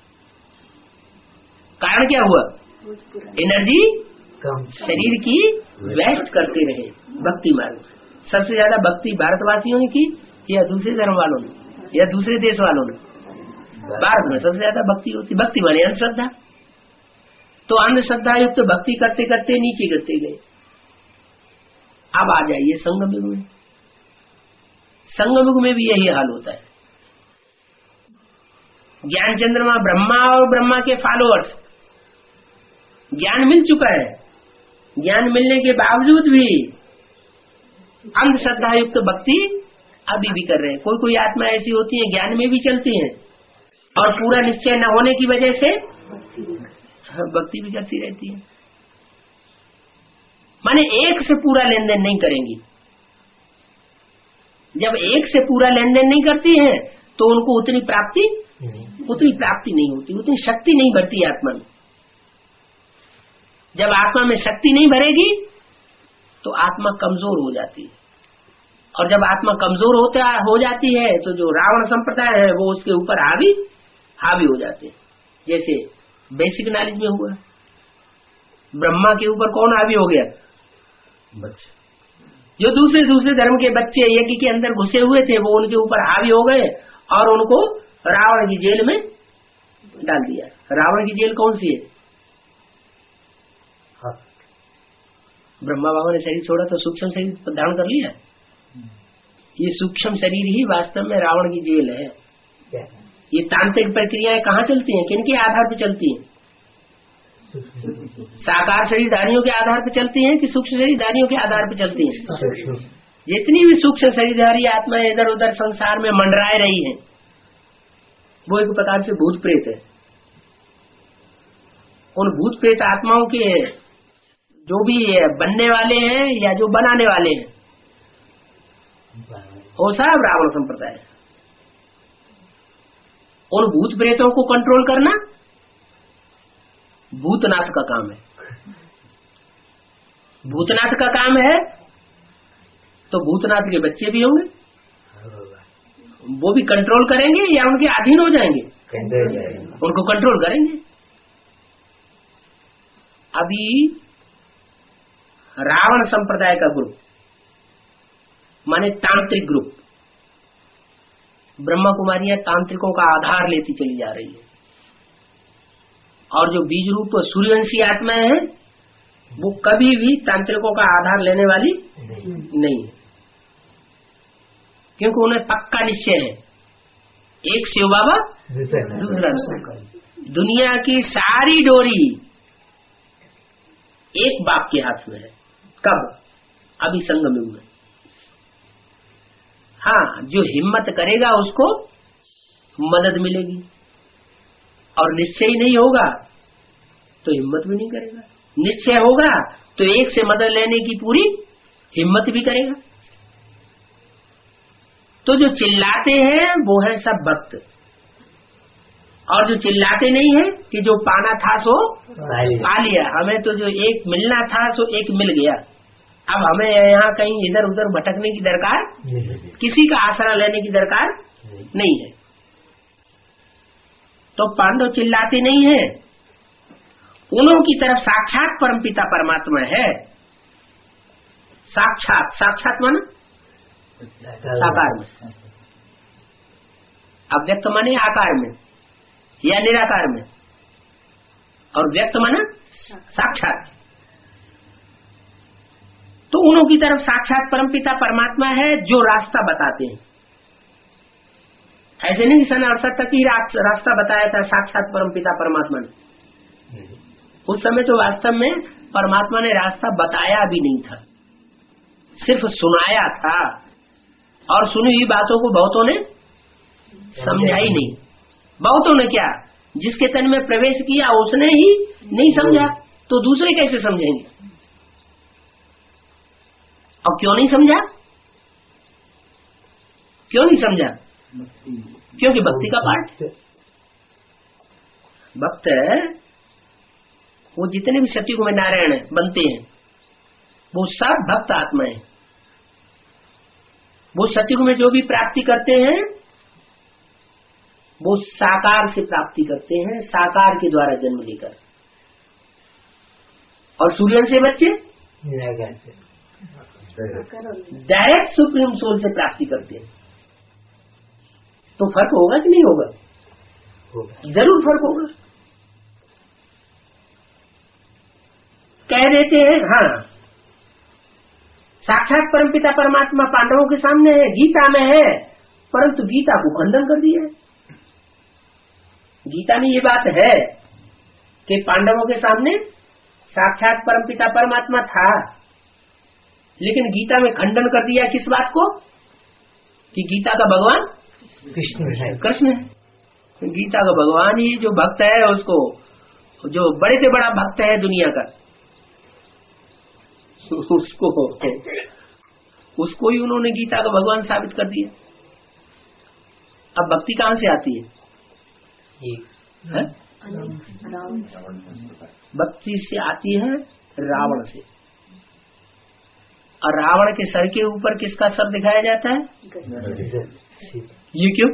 कारण क्या हुआ? एनर्जी शरीर की वेस्ट करते रहे भक्ति मार्ग। सबसे ज्यादा भक्ति भारतवासियों ने की या दूसरे धर्म वालों ने या दूसरे देश वालों ने? भारत में सबसे ज्यादा भक्ति होती। भक्ति माने अंधश्रद्धा। तो अंधश्रद्धा युक्त तो भक्ति करते करते नीचे गिरते गए। अब आ जाइए संगम युग में। संगम युग में भी यही हाल होता है। ज्ञान चंद्रमा ब्रह्मा और ब्रह्मा के फॉलोअर्स, ज्ञान मिल चुका है, ज्ञान मिलने के बावजूद भी अंधश्रद्धा युक्त भक्ति अभी भी कर रहे हैं। कोई कोई आत्मा ऐसी होती है ज्ञान में भी चलती हैं और पूरा निश्चय न होने की वजह से भक्ति भी करती रहती है। माने एक से पूरा लेन देन नहीं करेंगी। जब एक से पूरा लेन देन नहीं करती है तो उनको उतनी प्राप्ति उतनी प्राप्ति नहीं होती, उतनी शक्ति नहीं भरती आत्मा में। जब आत्मा में शक्ति नहीं भरेगी तो आत्मा कमजोर हो जाती है, और जब आत्मा कमजोर होता हो जाती है तो जो रावण संप्रदाय है वो उसके ऊपर हावी हावी हो जाते हैं। जैसे बेसिक नॉलेज में हुआ, ब्रह्मा के ऊपर कौन हावी हो गया? बच्चे। जो दूसरे दूसरे धर्म के बच्चे यज्ञ के अंदर घुसे हुए थे वो उनके ऊपर हावी हो गए और उनको रावण की जेल में डाल दिया। रावण की जेल कौन सी है? ब्रह्मा बाबा ने शरीर छोड़ा तो सूक्ष्म शरीर धारण कर लिया। ये सूक्ष्म शरीर ही वास्तव में रावण की जेल है। ये तांत्रिक प्रक्रियाएं कहाँ चलती हैं, किनके आधार पर चलती हैं? साकार शरीरधारियों के आधार पर चलती हैं कि सूक्ष्म शरीरधारियों के आधार पर चलती हैं? जितनी भी सूक्ष्म शरीरधारी आत्माएं इधर उधर संसार में मंडराए रही हैं वो एक प्रकार से भूत प्रेत है। उन भूत प्रेत आत्माओं के जो भी बनने वाले हैं या जो बनाने वाले हैं वो सब रावण संप्रदाय है। उन भूत प्रेतों को कंट्रोल करना भूतनाथ का काम है। भूतनाथ का काम है तो भूतनाथ के बच्चे भी होंगे, वो भी कंट्रोल करेंगे या उनके अधीन हो जाएंगे? उनको कंट्रोल करेंगे। अभी रावण संप्रदाय का ग्रुप माने तांत्रिक ग्रुप, ब्रह्मा कुमारियां तांत्रिकों का आधार लेती चली जा रही है, और जो बीज रूप सूर्यवंशी आत्माएं हैं वो कभी भी तांत्रिकों का आधार लेने वाली नहीं है, क्योंकि उन्हें पक्का निश्चय है एक शिव बाबा दूसरा निश्चय। दुनिया की सारी डोरी एक बाप के हाथ में है। कब? अभी संगम युग में। हाँ, जो हिम्मत करेगा उसको मदद मिलेगी, और निश्चय ही नहीं होगा तो हिम्मत भी नहीं करेगा। निश्चय होगा तो एक से मदद लेने की पूरी हिम्मत भी करेगा। तो जो चिल्लाते हैं वो है सब भक्त, और जो चिल्लाते नहीं है कि जो पाना था सो पा लिया, हमें तो जो एक मिलना था सो एक मिल गया, अब हमें यहाँ कहीं इधर उधर भटकने की दरकार, किसी का आसरा लेने की दरकार नहीं है। तो पांडव चिल्लाते नहीं है, उन्हों की तरफ साक्षात परमपिता परमात्मा है। साक्षात, साक्षात माने साकार में, अव्यक्त माने आकार में या निराकार में, और व्यक्त माने साक्षात। तो उन्हों की तरफ साक्षात परमपिता परमात्मा है जो रास्ता बताते हैं। ऐसे नहीं सन अड़सठ तक ही रास्ता बताया था साक्षात परमपिता परमात्मा ने। उस समय तो वास्तव में परमात्मा ने रास्ता बताया भी नहीं था, सिर्फ सुनाया था, और सुनी हुई बातों को बहुतों ने समझा ही नहीं। बहुतों ने क्या, जिसके तन में प्रवेश किया उसने ही नहीं समझा, तो दूसरे कैसे समझेंगे? और क्यों नहीं समझा? क्यों नहीं समझा? क्योंकि भक्ति का पाठ। भक्त वो जितने भी सतयुग में नारायण बनते हैं वो सब भक्त आत्माएं। वो सतयुग में जो भी प्राप्ति करते हैं वो साकार से प्राप्ति करते हैं, साकार के द्वारा जन्म लेकर। और सूर्यन से बच्चे डायरेक्ट सुप्रीम सोल से प्राप्ति करते हैं। तो फर्क होगा कि नहीं होगा? जरूर फर्क होगा। कह देते हैं हाँ साक्षात परमपिता परमात्मा पांडवों के सामने है, गीता में है, परंतु गीता को खंडन कर दिया है। गीता में ये बात है कि पांडवों के सामने साक्षात परमपिता परमात्मा था, लेकिन गीता में खंडन कर दिया किस बात को? कि गीता का भगवान कृष्ण है। कृष्ण है गीता का भगवान ही जो भक्त है, उसको जो बड़े से बड़ा भक्त है दुनिया का, उसको उसको ही उन्होंने गीता का भगवान साबित कर दिया। अब भक्ति कहाँ से आती है? है? भक्ति से आती है रावण से। और रावण के सर के ऊपर किसका सर दिखाया जाता है? ये क्यों?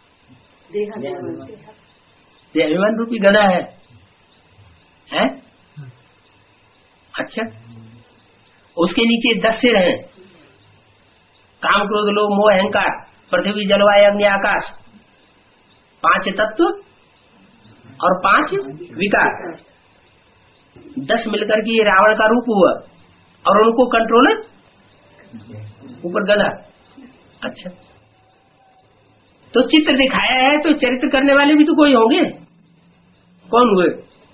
ये अभिमान रूपी गधा है, है? अच्छा, उसके नीचे दस सिर हैं, काम क्रोध लोभ मोह अहंकार, पृथ्वी जलवायु अग्नि आकाश, पांच तत्व और पांच विकार, दस मिलकर के ये रावण का रूप हुआ, और उनको कंट्रोलर ऊपर गधा। अच्छा, तो चित्र दिखाया है तो चरित्र करने वाले भी तो कोई होंगे। कौन हुए?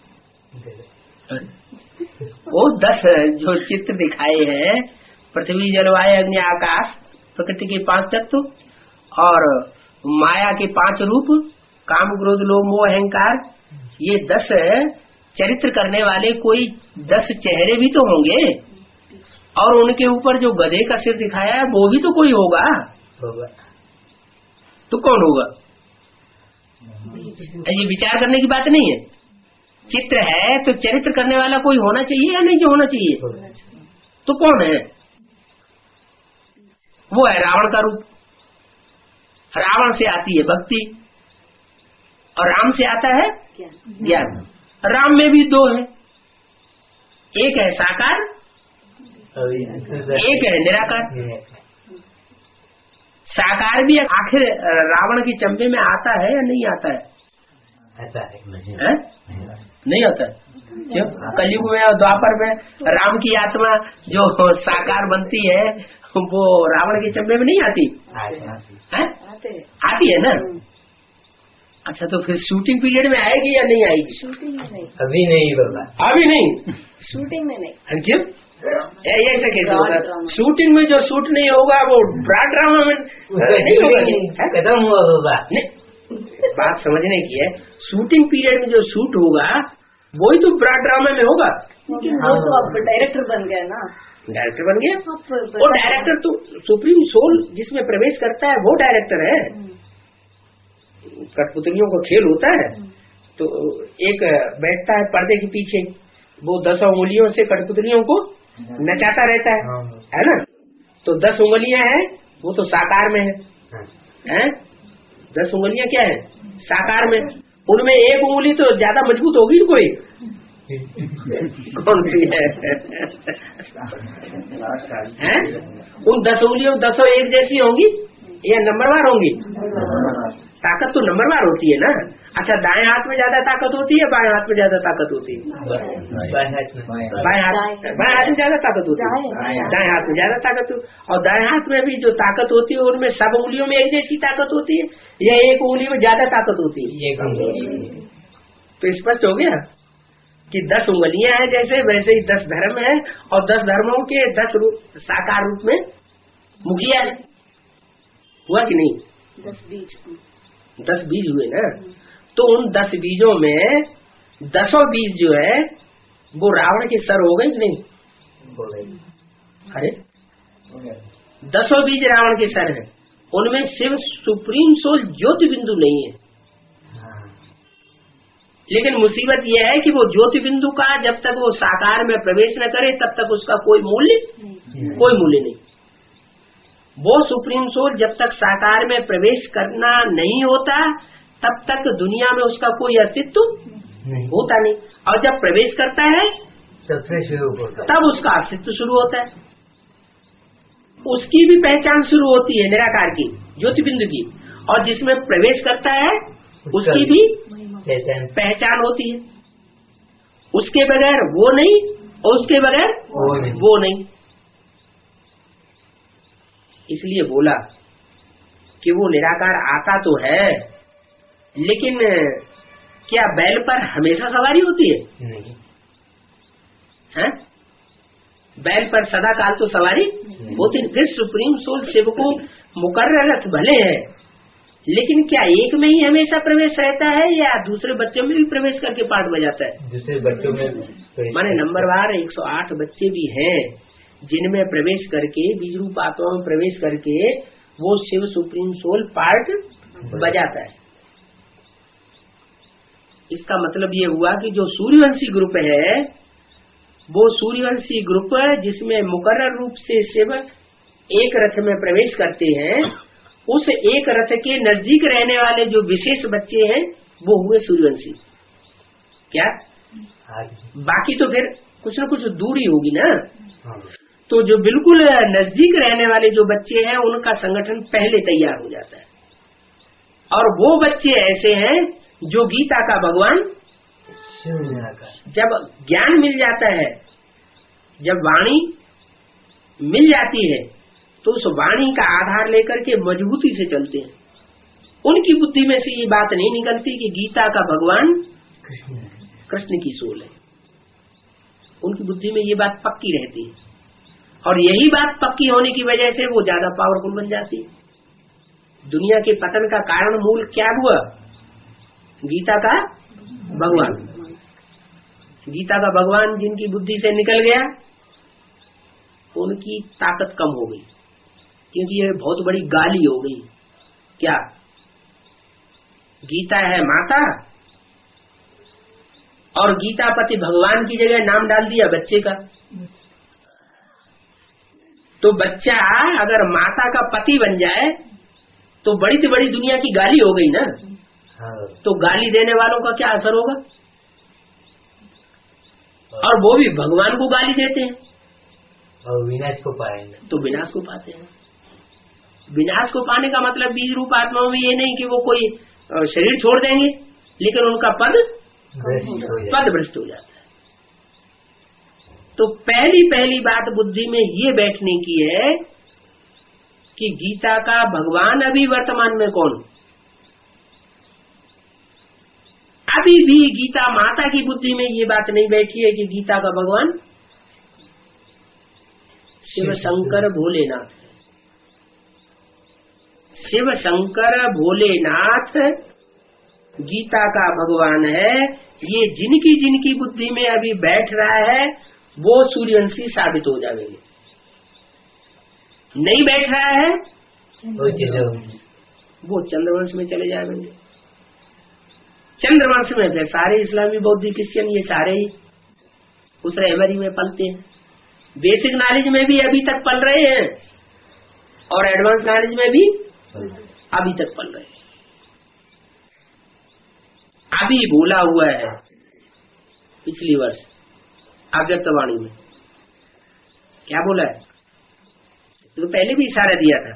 वो दस जो चित्र दिखाए हैं, पृथ्वी जलवायु अग्नि आकाश, प्रकृति के पांच तत्व और माया के पांच रूप, काम क्रोध लोभ मोह अहंकार, ये दस चरित्र करने वाले कोई दस चेहरे भी तो होंगे। और उनके ऊपर जो गधे का सिर दिखाया है वो भी तो कोई होगा। तो कौन होगा? ये विचार करने की बात नहीं है। चित्र है तो चरित्र करने वाला कोई होना चाहिए या नहीं होना चाहिए? तो कौन है? वो है रावण का रूप। रावण से आती है भक्ति और राम से आता है ज्ञान। राम में भी दो है, एक है साकार, एक है निराकार। साकार भी आखिर रावण की चंबे में आता है या नहीं आता है? आता है, है? नहीं आता है। क्यों? कलयुग में और द्वापर में राम की आत्मा जो साकार बनती है वो रावण के चंबे में नहीं आती है? आती है ना। अच्छा, तो फिर शूटिंग पीरियड में आएगी या नहीं आएगी? शूटिंग में नहीं, अभी नहीं बाबा, अभी नहीं, शूटिंग में नहीं। क्यों? ऐसा कैसे होगा? शूटिंग में जो शूट नहीं होगा वो ब्रॉड ड्रामा में नहीं होगा। खत्म हुआ बाबा। बात समझने की है। शूटिंग पीरियड में जो शूट होगा वही तो ब्रॉड ड्रामा में होगा। वो तो अब डायरेक्टर बन गया ना, डायरेक्टर बन गया। और डायरेक्टर तो सुप्रीम सोल जिसमें प्रवेश करता है वो डायरेक्टर है। कठपुतलियों का खेल होता है तो एक बैठता है पर्दे के पीछे, वो दस उंगलियों से कठपुतलियों को नचाता रहता है, है ना। तो दस उंगलियां हैं वो तो साकार में है, हैं? दस उंगलियां क्या है? साकार में। उनमें एक उंगली तो ज्यादा मजबूत होगी कोई कौन सी है? हैं? उन दस उंगलियों दसों एक जैसी होंगी या नंबरवार होंगी? ताकत तो नंबरवार होती है ना। अच्छा, दाएं हाथ में ज्यादा ताकत होती है, बाएं हाथ में ज्यादा ताकत होती है? बाएं हाथ बाएं हाथ में ज्यादा ताकत होती है, दाएं हाथ में ज्यादा ताकत होती है। और दाएं हाथ में भी जो ताकत होती है उनमें सब उंगलियों में एक जैसी ताकत होती है या एक उंगली में ज्यादा ताकत होती है? तो स्पष्ट हो गया कि दस उंगलियां हैं जैसे, वैसे ही दस धर्म है और दस धर्मों के दस रूप साकार रूप में मुखिया है। हुआ कि नहीं? दस बीज दस बीज हुए ना। तो उन दस बीजों में दसों बीज जो है वो रावण के सर हो गए कि नहीं? अरे दसों बीज रावण के सर है, उनमें शिव सुप्रीम सोल ज्योति बिंदु नहीं है। लेकिन मुसीबत यह है कि वो ज्योति बिंदु का जब तक वो साकार में प्रवेश न करे तब तक उसका कोई मूल्य कोई मूल्य नहीं। वो सुप्रीम सोल जब तक साकार में प्रवेश करना नहीं होता तब तक दुनिया में उसका कोई अस्तित्व नहीं होता नहीं, और जब प्रवेश करता है तब उसका अस्तित्व शुरू होता है। उसकी भी पहचान शुरू होती है निराकार की, ज्योति बिंदु की, और जिसमें प्रवेश करता है उसकी भी पहचान होती है। उसके बगैर वो नहीं और उसके बगैर वो नहीं, वो नहीं। इसलिए बोला कि वो निराकार आता तो है, लेकिन क्या बैल पर हमेशा सवारी होती है? नहीं। है? बैल पर सदा काल तो सवारी होती। फिर सुप्रीम सोल शिव को मुकर्रर रथ भले है, लेकिन क्या एक में ही हमेशा प्रवेश रहता है या दूसरे बच्चों में भी प्रवेश करके पाठ बजाता है? दूसरे बच्चों में माने नंबरवार एक सौ आठ बच्चे भी हैं जिनमें प्रवेश करके बीज रूप आत्मा में प्रवेश करके वो शिव सुप्रीम सोल पार्ट बजाता है। इसका मतलब ये हुआ कि जो सूर्यवंशी ग्रुप है वो सूर्यवंशी ग्रुप जिसमें मुकर्रर रूप से शिव एक रथ में प्रवेश करते हैं, उस एक रथ के नजदीक रहने वाले जो विशेष बच्चे हैं वो हुए सूर्यवंशी। क्या बाकी तो फिर कुछ न कुछ दूरी होगी ना। तो जो बिल्कुल नजदीक रहने वाले जो बच्चे हैं उनका संगठन पहले तैयार हो जाता है, और वो बच्चे ऐसे हैं जो गीता का भगवान जब ज्ञान मिल जाता है, जब वाणी मिल जाती है तो उस वाणी का आधार लेकर के मजबूती से चलते हैं। उनकी बुद्धि में से ये बात नहीं निकलती कि गीता का भगवान कृष्ण की सोल है। उनकी बुद्धि में ये बात पक्की रहती है, और यही बात पक्की होने की वजह से वो ज्यादा पावरफुल बन जाती है। दुनिया के पतन का कारण मूल क्या हुआ? गीता का भगवान। गीता का भगवान जिनकी बुद्धि से निकल गया उनकी ताकत कम हो गई, क्योंकि ये बहुत बड़ी गाली हो गई। क्या गीता है माता और गीतापति भगवान की जगह नाम डाल दिया बच्चे का। तो बच्चा अगर माता का पति बन जाए तो बड़ी से बड़ी दुनिया की गाली हो गई ना। तो गाली देने वालों का क्या असर होगा? और वो भी भगवान को गाली देते हैं और विनाश को पाएंगे तो विनाश को पाते हैं। विनाश को पाने का मतलब बीज रूप आत्माओं में ये नहीं कि वो कोई शरीर छोड़ देंगे, लेकिन उनका पद पद भ्रष्ट हो जाता है। तो पहली पहली बात बुद्धि में ये बैठने की है कि गीता का भगवान अभी वर्तमान में कौन? अभी भी गीता माता की बुद्धि में ये बात नहीं बैठी है कि गीता का भगवान शिव शंकर भोलेनाथ है। शिव शंकर भोलेनाथ गीता का भगवान है, ये जिनकी जिनकी बुद्धि में अभी बैठ रहा है वो सूर्यवंशी साबित हो जाएंगे। नहीं बैठ रहा है वो चंद्रवंश में चले जाएंगे। चंद्रवंश में फिर सारे इस्लामी बौद्ध क्रिश्चियन ये सारे ही उस रहबरी में पलते हैं। बेसिक नॉलेज में भी अभी तक पल रहे हैं और एडवांस नॉलेज में भी अभी तक पल रहे हैं। अभी बोला हुआ है पिछली वर्ष आव्यक्तवाणी में, क्या बोला है? तो पहले भी इशारा दिया था,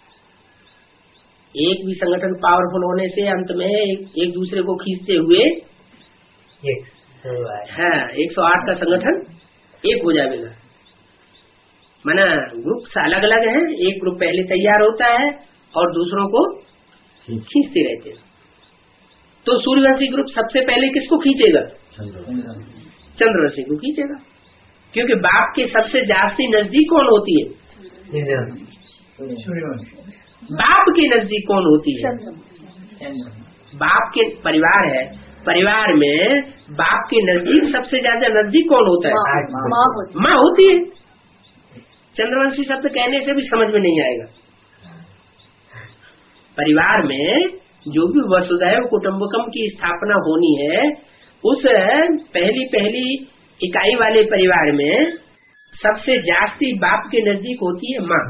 एक भी संगठन पावरफुल होने से अंत में एक, एक दूसरे को खींचते हुए एक हाँ एक सौ आठ का संगठन एक हो जाएगा। माना ग्रुप अलग अलग है, एक ग्रुप पहले तैयार होता है और दूसरों को खींचते रहते हैं। तो सूर्यवंशी ग्रुप सबसे पहले किसको खींचेगा? चंद्रवंशी को खींचेगा, क्योंकि बाप के सबसे जास्ती नजदीक कौन होती है? बाप के नजदीक कौन होती है? बाप के परिवार है, परिवार में बाप के नजदीक सबसे ज्यादा नजदीक कौन होता है? माँ होती है। चंद्रवंशी शब्द कहने से भी समझ में नहीं आएगा। परिवार में जो भी वसुधैव कुटुंबकम की स्थापना होनी है, उस पहली पहली इकाई वाले परिवार में सबसे जास्ती बाप के नजदीक होती है माँ।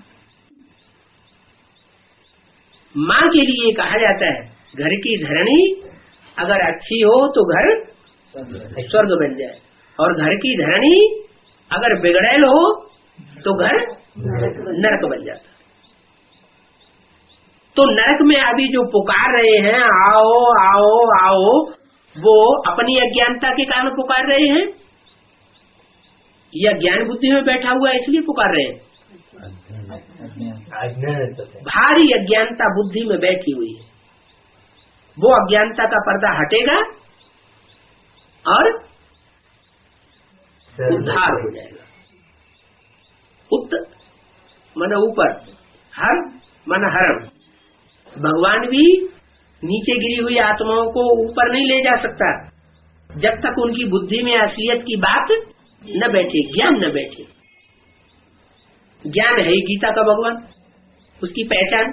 माँ के लिए कहा जाता है घर की धरणी अगर अच्छी हो तो घर स्वर्ग बन जाए, और घर की धरणी अगर बिगड़ैल हो तो घर नरक बन जाता। तो नरक में अभी जो पुकार रहे हैं आओ आओ आओ, वो अपनी अज्ञानता के कारण पुकार रहे हैं या ज्ञान बुद्धि में बैठा हुआ है इसलिए पुकार रहे हैं? भारी अज्ञानता बुद्धि में बैठी हुई है। वो अज्ञानता का पर्दा हटेगा और उद्धार हो जाएगा। उत्त मन ऊपर, हर मन हरण। भगवान भी नीचे गिरी हुई आत्माओं को ऊपर नहीं ले जा सकता जब तक उनकी बुद्धि में असलियत की बात न बैठे, ज्ञान न बैठे। ज्ञान है गीता का भगवान, उसकी पहचान।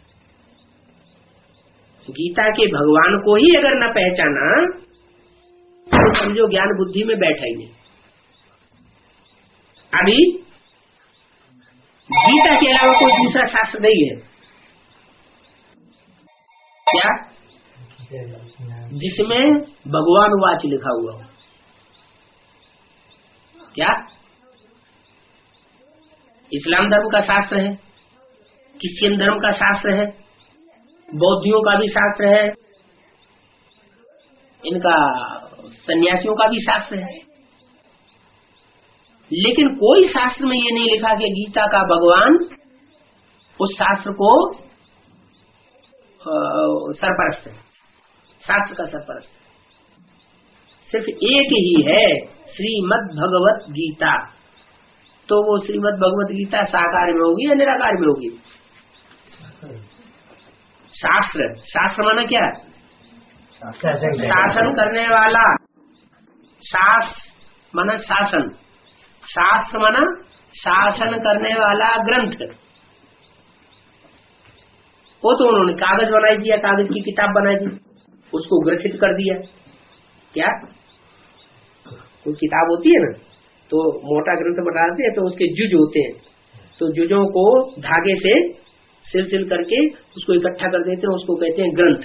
गीता के भगवान को ही अगर न पहचाना तो समझो ज्ञान बुद्धि में बैठा ही नहीं। अभी गीता के अलावा कोई दूसरा शास्त्र नहीं है क्या जिसमें भगवान वाच लिखा हुआ हो? क्या इस्लाम धर्म का शास्त्र है, क्रिश्चियन धर्म का शास्त्र है, बौद्धियों का भी शास्त्र है, इनका सन्यासियों का भी शास्त्र है, लेकिन कोई शास्त्र में ये नहीं लिखा कि गीता का भगवान उस शास्त्र को सरपरस्त है, शास्त्र का सरपरस्त। सिर्फ एक ही है श्रीमद् भगवत गीता। तो वो श्रीमद् भगवत गीता साकार में होगी या निराकार में होगी? शास्त्र, शास्त्र माना क्या? शासन करने वाला। शास माना शासन, शास्त्र माना शासन करने वाला ग्रंथ। वो तो उन्होंने कागज बनाई दिया, कागज की किताब बनाई दी, उसको ग्रथित कर दिया। क्या कोई किताब होती है ना, तो मोटा ग्रंथ बनाते हैं तो उसके जुज होते हैं, तो जुजों को धागे से सिल सिल करके उसको इकट्ठा कर देते हैं, उसको कहते हैं ग्रंथ।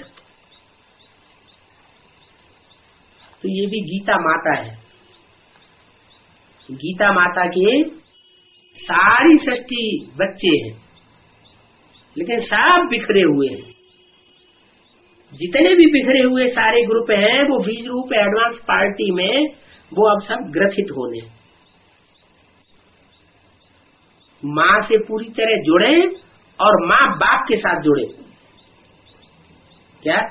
तो ये भी गीता माता है। गीता माता के सारी सृष्टि बच्चे हैं, लेकिन सब बिखरे हुए हैं। जितने भी बिखरे हुए सारे ग्रुप हैं वो बीज रूप एडवांस पार्टी में वो अब सब ग्रथित होने, माँ से पूरी तरह जुड़े और माँ बाप के साथ जुड़े। क्या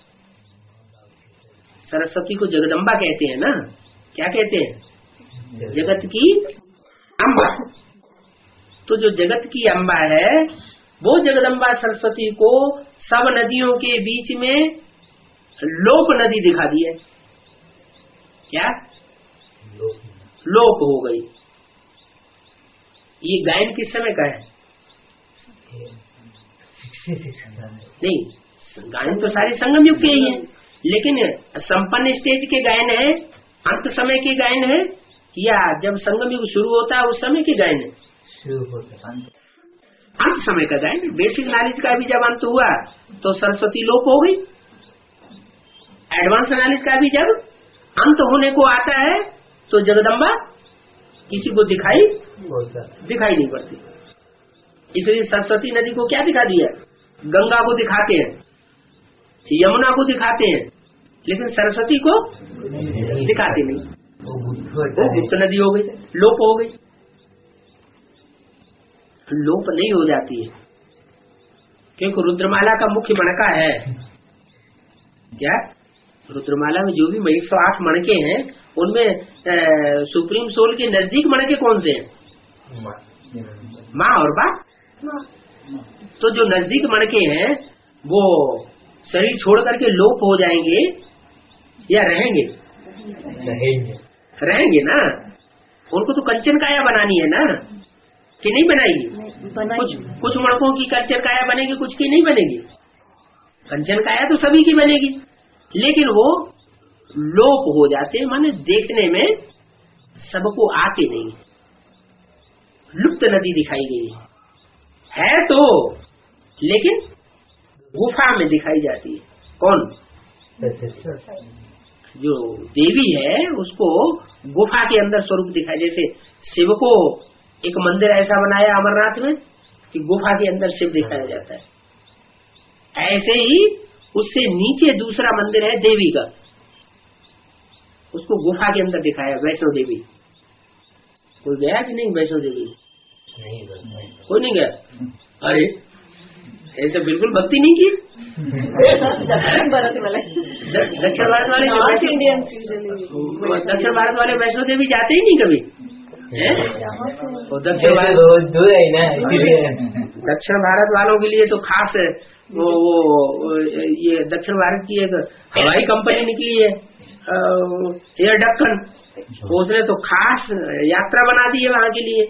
सरस्वती को जगदम्बा कहते हैं ना? क्या कहते हैं? जगत की अम्बा। तो जो जगत की अम्बा है वो जगदम्बा सरस्वती को सब नदियों के बीच में लोप नदी दिखा दी है। क्या लोप हो गई। ये गायन किस समय का है? नहीं, गायन तो सारे संगम युग के ही है, लेकिन संपन्न स्टेज के गायन है, अंत समय के गायन है, या जब संगम युग शुरू होता है उस समय के गायन है? शुरू होता है अंत समय का गायन। बेसिक नॉलेज का भी जब अंत हुआ तो सरस्वती लोप हो गई। एडवांस नॉलेज का भी जब अंत होने को आता है तो जगदम्बा किसी को दिखाई दिखाई नहीं पड़ती। इसलिए सरस्वती नदी को क्या दिखा दिया? गंगा को दिखाते हैं, यमुना को दिखाते हैं, लेकिन सरस्वती को दिखाते नहीं। वो गुप्त नदी हो गई, लोप हो गई। लोप नहीं हो जाती है क्योंकि रुद्रमाला का मुख्य मणका है क्या? रुद्रमाला में जो भी एक सौ आठ मणके हैं उनमें सुप्रीम सोल के नजदीक मणके कौन से हैं? माँ और बा। तो जो नजदीक मणके हैं वो शरीर छोड़ करके लोप हो जाएंगे या रहेंगे? रहेंगे रहेंगे ना। उनको तो कंचन काया बनानी है ना, कि नहीं बनाएगी? कुछ कुछ मणकों की कंचन काया बनेगी, कुछ की नहीं बनेगी। कंचन काया तो सभी की बनेगी, लेकिन वो लोप हो जाते हैं, माने देखने में सबको आते नहीं। लुप्त नदी दिखाई गई है तो, लेकिन गुफा में दिखाई जाती है। कौन? जो देवी है उसको गुफा के अंदर स्वरूप दिखाई। जैसे शिव को एक मंदिर ऐसा बनाया अमरनाथ में कि गुफा के अंदर शिव दिखाया जाता है, ऐसे ही उससे नीचे दूसरा मंदिर है देवी का, उसको गुफा के अंदर दिखाया वैष्णो देवी। कोई गया कि नहीं वैष्णो देवी? नहीं, कोई नहीं गया। अरे ऐसे बिल्कुल भक्ति नहीं की। दक्षिण भारत वाले दक्षिण भारत वाले नॉर्थ इंडियन दक्षिण भारत वाले वैष्णो देवी जाते ही नहीं कभी। दक्षिण भारत रोज दूर है ना, इसीलिए दक्षिण भारत वालों के लिए तो खास वो, वो ये दक्षिण भारत की एक हवाई कंपनी निकली है एयर डक्कन, उसने तो खास यात्रा बना दी है वहाँ के लिए।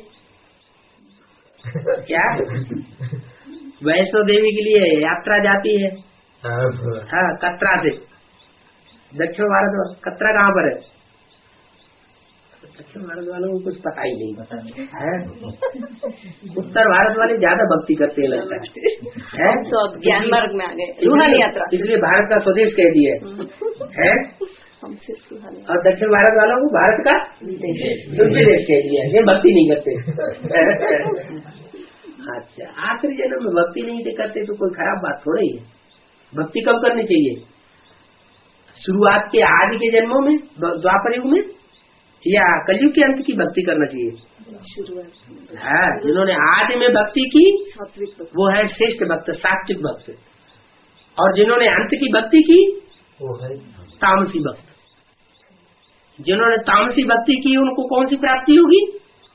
क्या वैष्णो देवी के लिए यात्रा जाती है। हाँ, कतरा से दक्षिण भारत। कतरा कहाँ पर है? दक्षिण भारत वालों को कुछ पता ही नहीं है। उत्तर भारत वाले ज्यादा भक्ति करते हैं लगता है। तो अब ज्ञान मार्ग में आ गए, रूहानी यात्रा। इसलिए भारत का स्वदेश कह दिया है, और दक्षिण भारत वालों को भारत का विदेश कह दिया। ये भक्ति नहीं करते। अच्छा, आखिरी जन्म में भक्ति नहीं करते तो कोई खराब बात थोड़ा ही है। भक्ति कब करनी चाहिए? शुरुआत के आदि के जन्मों में, द्वापर युग में, या कलयुग के अंत की भक्ति करना चाहिए? शुरुआत। हाँ, जिन्होंने आदि में भक्ति की वो है श्रेष्ठ भक्त, सात्विक भक्त, और जिन्होंने अंत की भक्ति की वो है तामसी भक्त। जिन्होंने तामसी भक्ति की उनको कौन सी प्राप्ति होगी?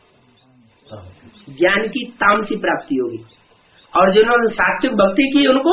ज्ञान की तामसी प्राप्ति होगी। और जिन्होंने सात्विक भक्ति की उनको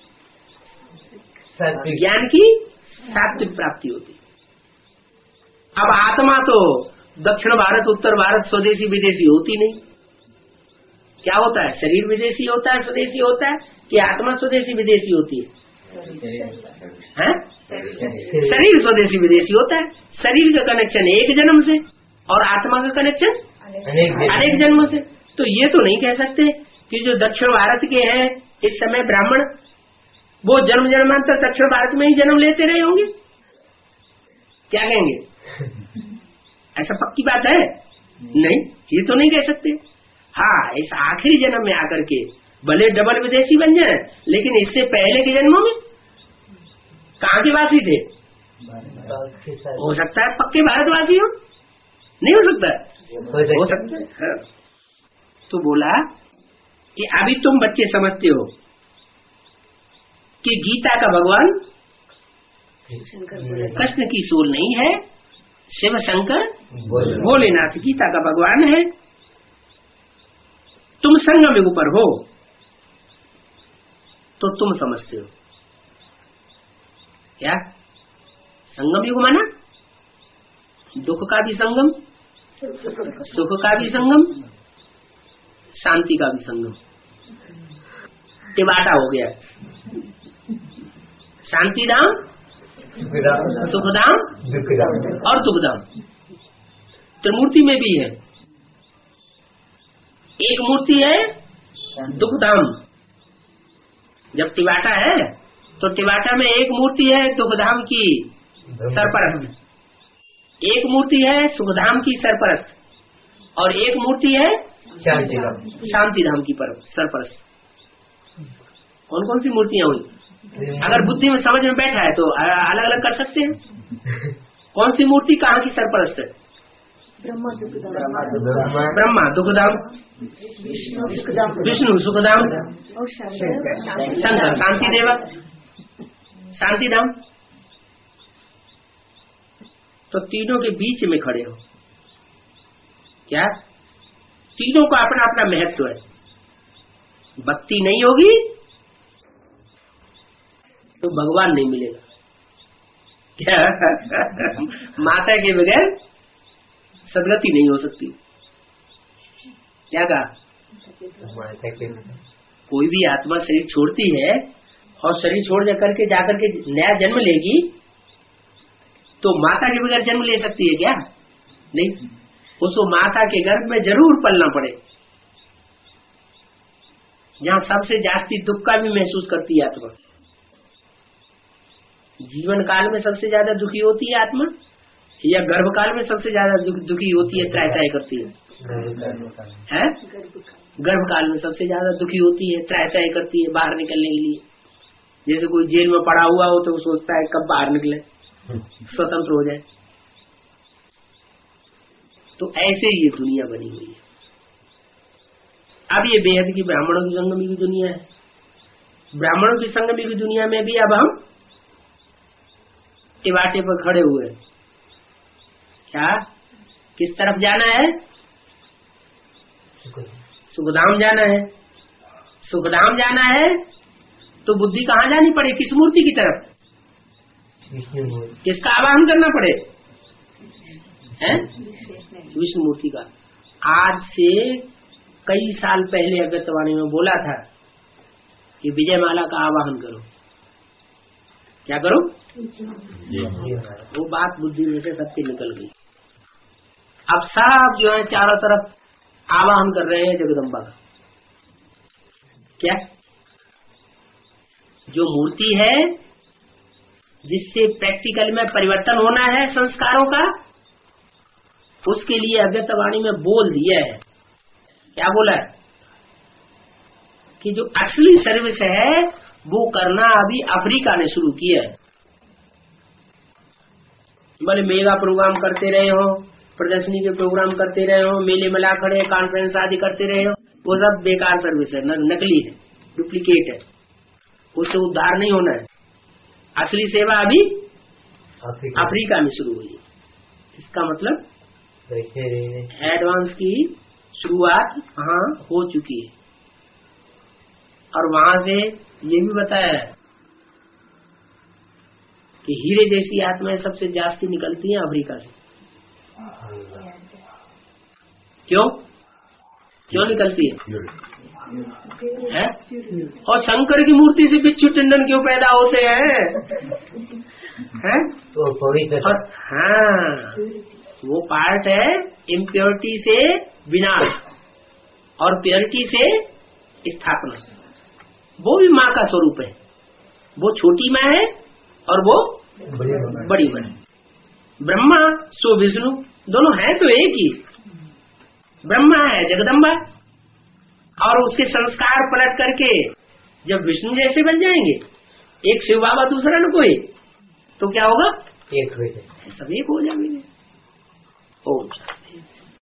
ज्ञान की सात्विक प्राप्ति होती। अब आत्मा तो दक्षिण भारत, उत्तर भारत, स्वदेशी विदेशी होती नहीं। क्या होता है? शरीर विदेशी होता है, स्वदेशी होता है, कि आत्मा स्वदेशी विदेशी होती है? हैं? शरीर स्वदेशी विदेशी होता है। शरीर का कनेक्शन एक जन्म से और आत्मा का कनेक्शन अनेक जन्म से। तो ये तो नहीं कह सकते कि जो दक्षिण भारत के हैं इस समय ब्राह्मण, वो जन्म जन्मांतर दक्षिण भारत में ही जन्म लेते रहे होंगे। क्या कहेंगे? ऐसा पक्की बात है? नहीं, ये तो नहीं कह सकते। हाँ, इस आखिरी जन्म में आकर के भले डबल विदेशी बन जाए, लेकिन इससे पहले के जन्मों में कहाँ के वासी थे? हो सकता है पक्के भारतवासी हो, नहीं हो सकता? हो सकता है। तो बोला कि अभी तुम बच्चे समझते हो कि गीता का भगवान कृष्ण की सोल नहीं है, शिव शंकर भोलेनाथ गीता का भगवान है। तुम संगम युग पर हो तो तुम समझते हो। क्या संगम युग माना दुख का भी संगम, सुख का भी संगम, शांति का भी संगम। टिबाटा हो गया, शांति धाम, सुख धाम और दुख धाम। त्रिमूर्ति में भी है। एक मूर्ति है दुख धाम। जब टिबाटा है तो टिबाटा में एक मूर्ति है दुख धाम की सरपरस्त, एक मूर्ति है सुख धाम की सरपरस्त और एक मूर्ति है शांति धाम की सरपरस्त। कौन कौन सी मूर्तियां हुई? अगर बुद्धि में समझ में बैठा है तो अलग अलग कर सकते हैं। कौन सी मूर्ति कहाँ की सरपरस्त है? ब्रह्मा दुखधाम, विष्णु सुखधाम, शंकर शांति देवा शांति धाम। तो तीनों के बीच में खड़े हो। क्या तीनों का अपना अपना महत्व है। भक्ति नहीं होगी तो भगवान नहीं मिलेगा। क्या माता के बगैर सदगति नहीं हो सकती। क्या कहा? कोई भी आत्मा शरीर छोड़ती है और शरीर छोड़ करके जाकर के नया जन्म लेगी तो माता के बगैर जन्म ले सकती है क्या? नहीं, उसको माता के गर्भ में जरूर पलना पड़े। जहाँ सबसे जास्ती दुख का भी महसूस करती है आत्मा। जीवन काल में सबसे ज्यादा दुखी होती है आत्मा या गर्भ काल में सबसे ज्यादा दुखी होती है, त्राय त्राय करती है? है गर्भ काल में सबसे ज्यादा दुखी होती है, त्राय त्राय करती है बाहर निकलने के लिए। जैसे कोई जेल में पड़ा हुआ हो तो वो सोचता है कब बाहर निकले, स्वतंत्र हो जाए। तो ऐसे ये दुनिया बनी हुई है। अब ये बेहद की ब्राह्मणों की संगमी की दुनिया है। ब्राह्मणों की संगमी की दुनिया में भी अब हम टिबाटे पर खड़े हुए हैं। क्या किस तरफ जाना है? सुखधाम जाना है। सुखधाम जाना है तो बुद्धि कहाँ जानी पड़े? किस मूर्ति की तरफ? किसका आवाहन करना पड़े? हैं? विष्णु मूर्ति का। आज से कई साल पहले अगस्त्यवाणी में बोला था कि विजय माला का आवाहन करो। क्या करो? वो बात बुद्धि में से सबसे निकल गई। अब सब जो है चारों तरफ आवाहन कर रहे हैं जगदम्बा का। क्या जो मूर्ति है जिससे प्रैक्टिकल में परिवर्तन होना है संस्कारों का, उसके लिए अगस्त्यवाणी में बोल दिया है। क्या बोला है? कि जो असली सर्विस है वो करना अभी अफ्रीका ने शुरू किया है। भले मेगा प्रोग्राम करते रहे हो, प्रदर्शनी के प्रोग्राम करते रहे हो, मेले मिला खड़े कॉन्फ्रेंस आदि करते रहे हो, वो सब बेकार सर्विस है, नकली है, डुप्लीकेट है। उससे उद्धार नहीं होना है। असली सेवा अभी अफ्रीका, अफ्रीका में शुरू हुई है। इसका मतलब एडवांस की शुरुआत वहाँ हो चुकी है। और वहां से ये भी बताया है कि हीरे जैसी आत्माएं सबसे जास्ती निकलती हैं अफ्रीका से। क्यों क्यों निकलती है? है? और शंकर की मूर्ति से बिच्छू टंडन क्यों पैदा होते हैं? है? तो और हाँ, वो पार्ट है इम्प्योरिटी से विनाश और प्योरिटी से स्थापना। वो भी माँ का स्वरूप है। वो छोटी माँ है और वो बड़ी माँ है। ब्रह्मा सो विष्णु दोनों है तो एक ही। ब्रह्मा है जगदम्बा और उसके संस्कार पलट करके जब विष्णु जैसे बन जाएंगे, एक शिव बाबा दूसरा न कोई, तो क्या होगा? एक सब एक हो जाएंगे। ओम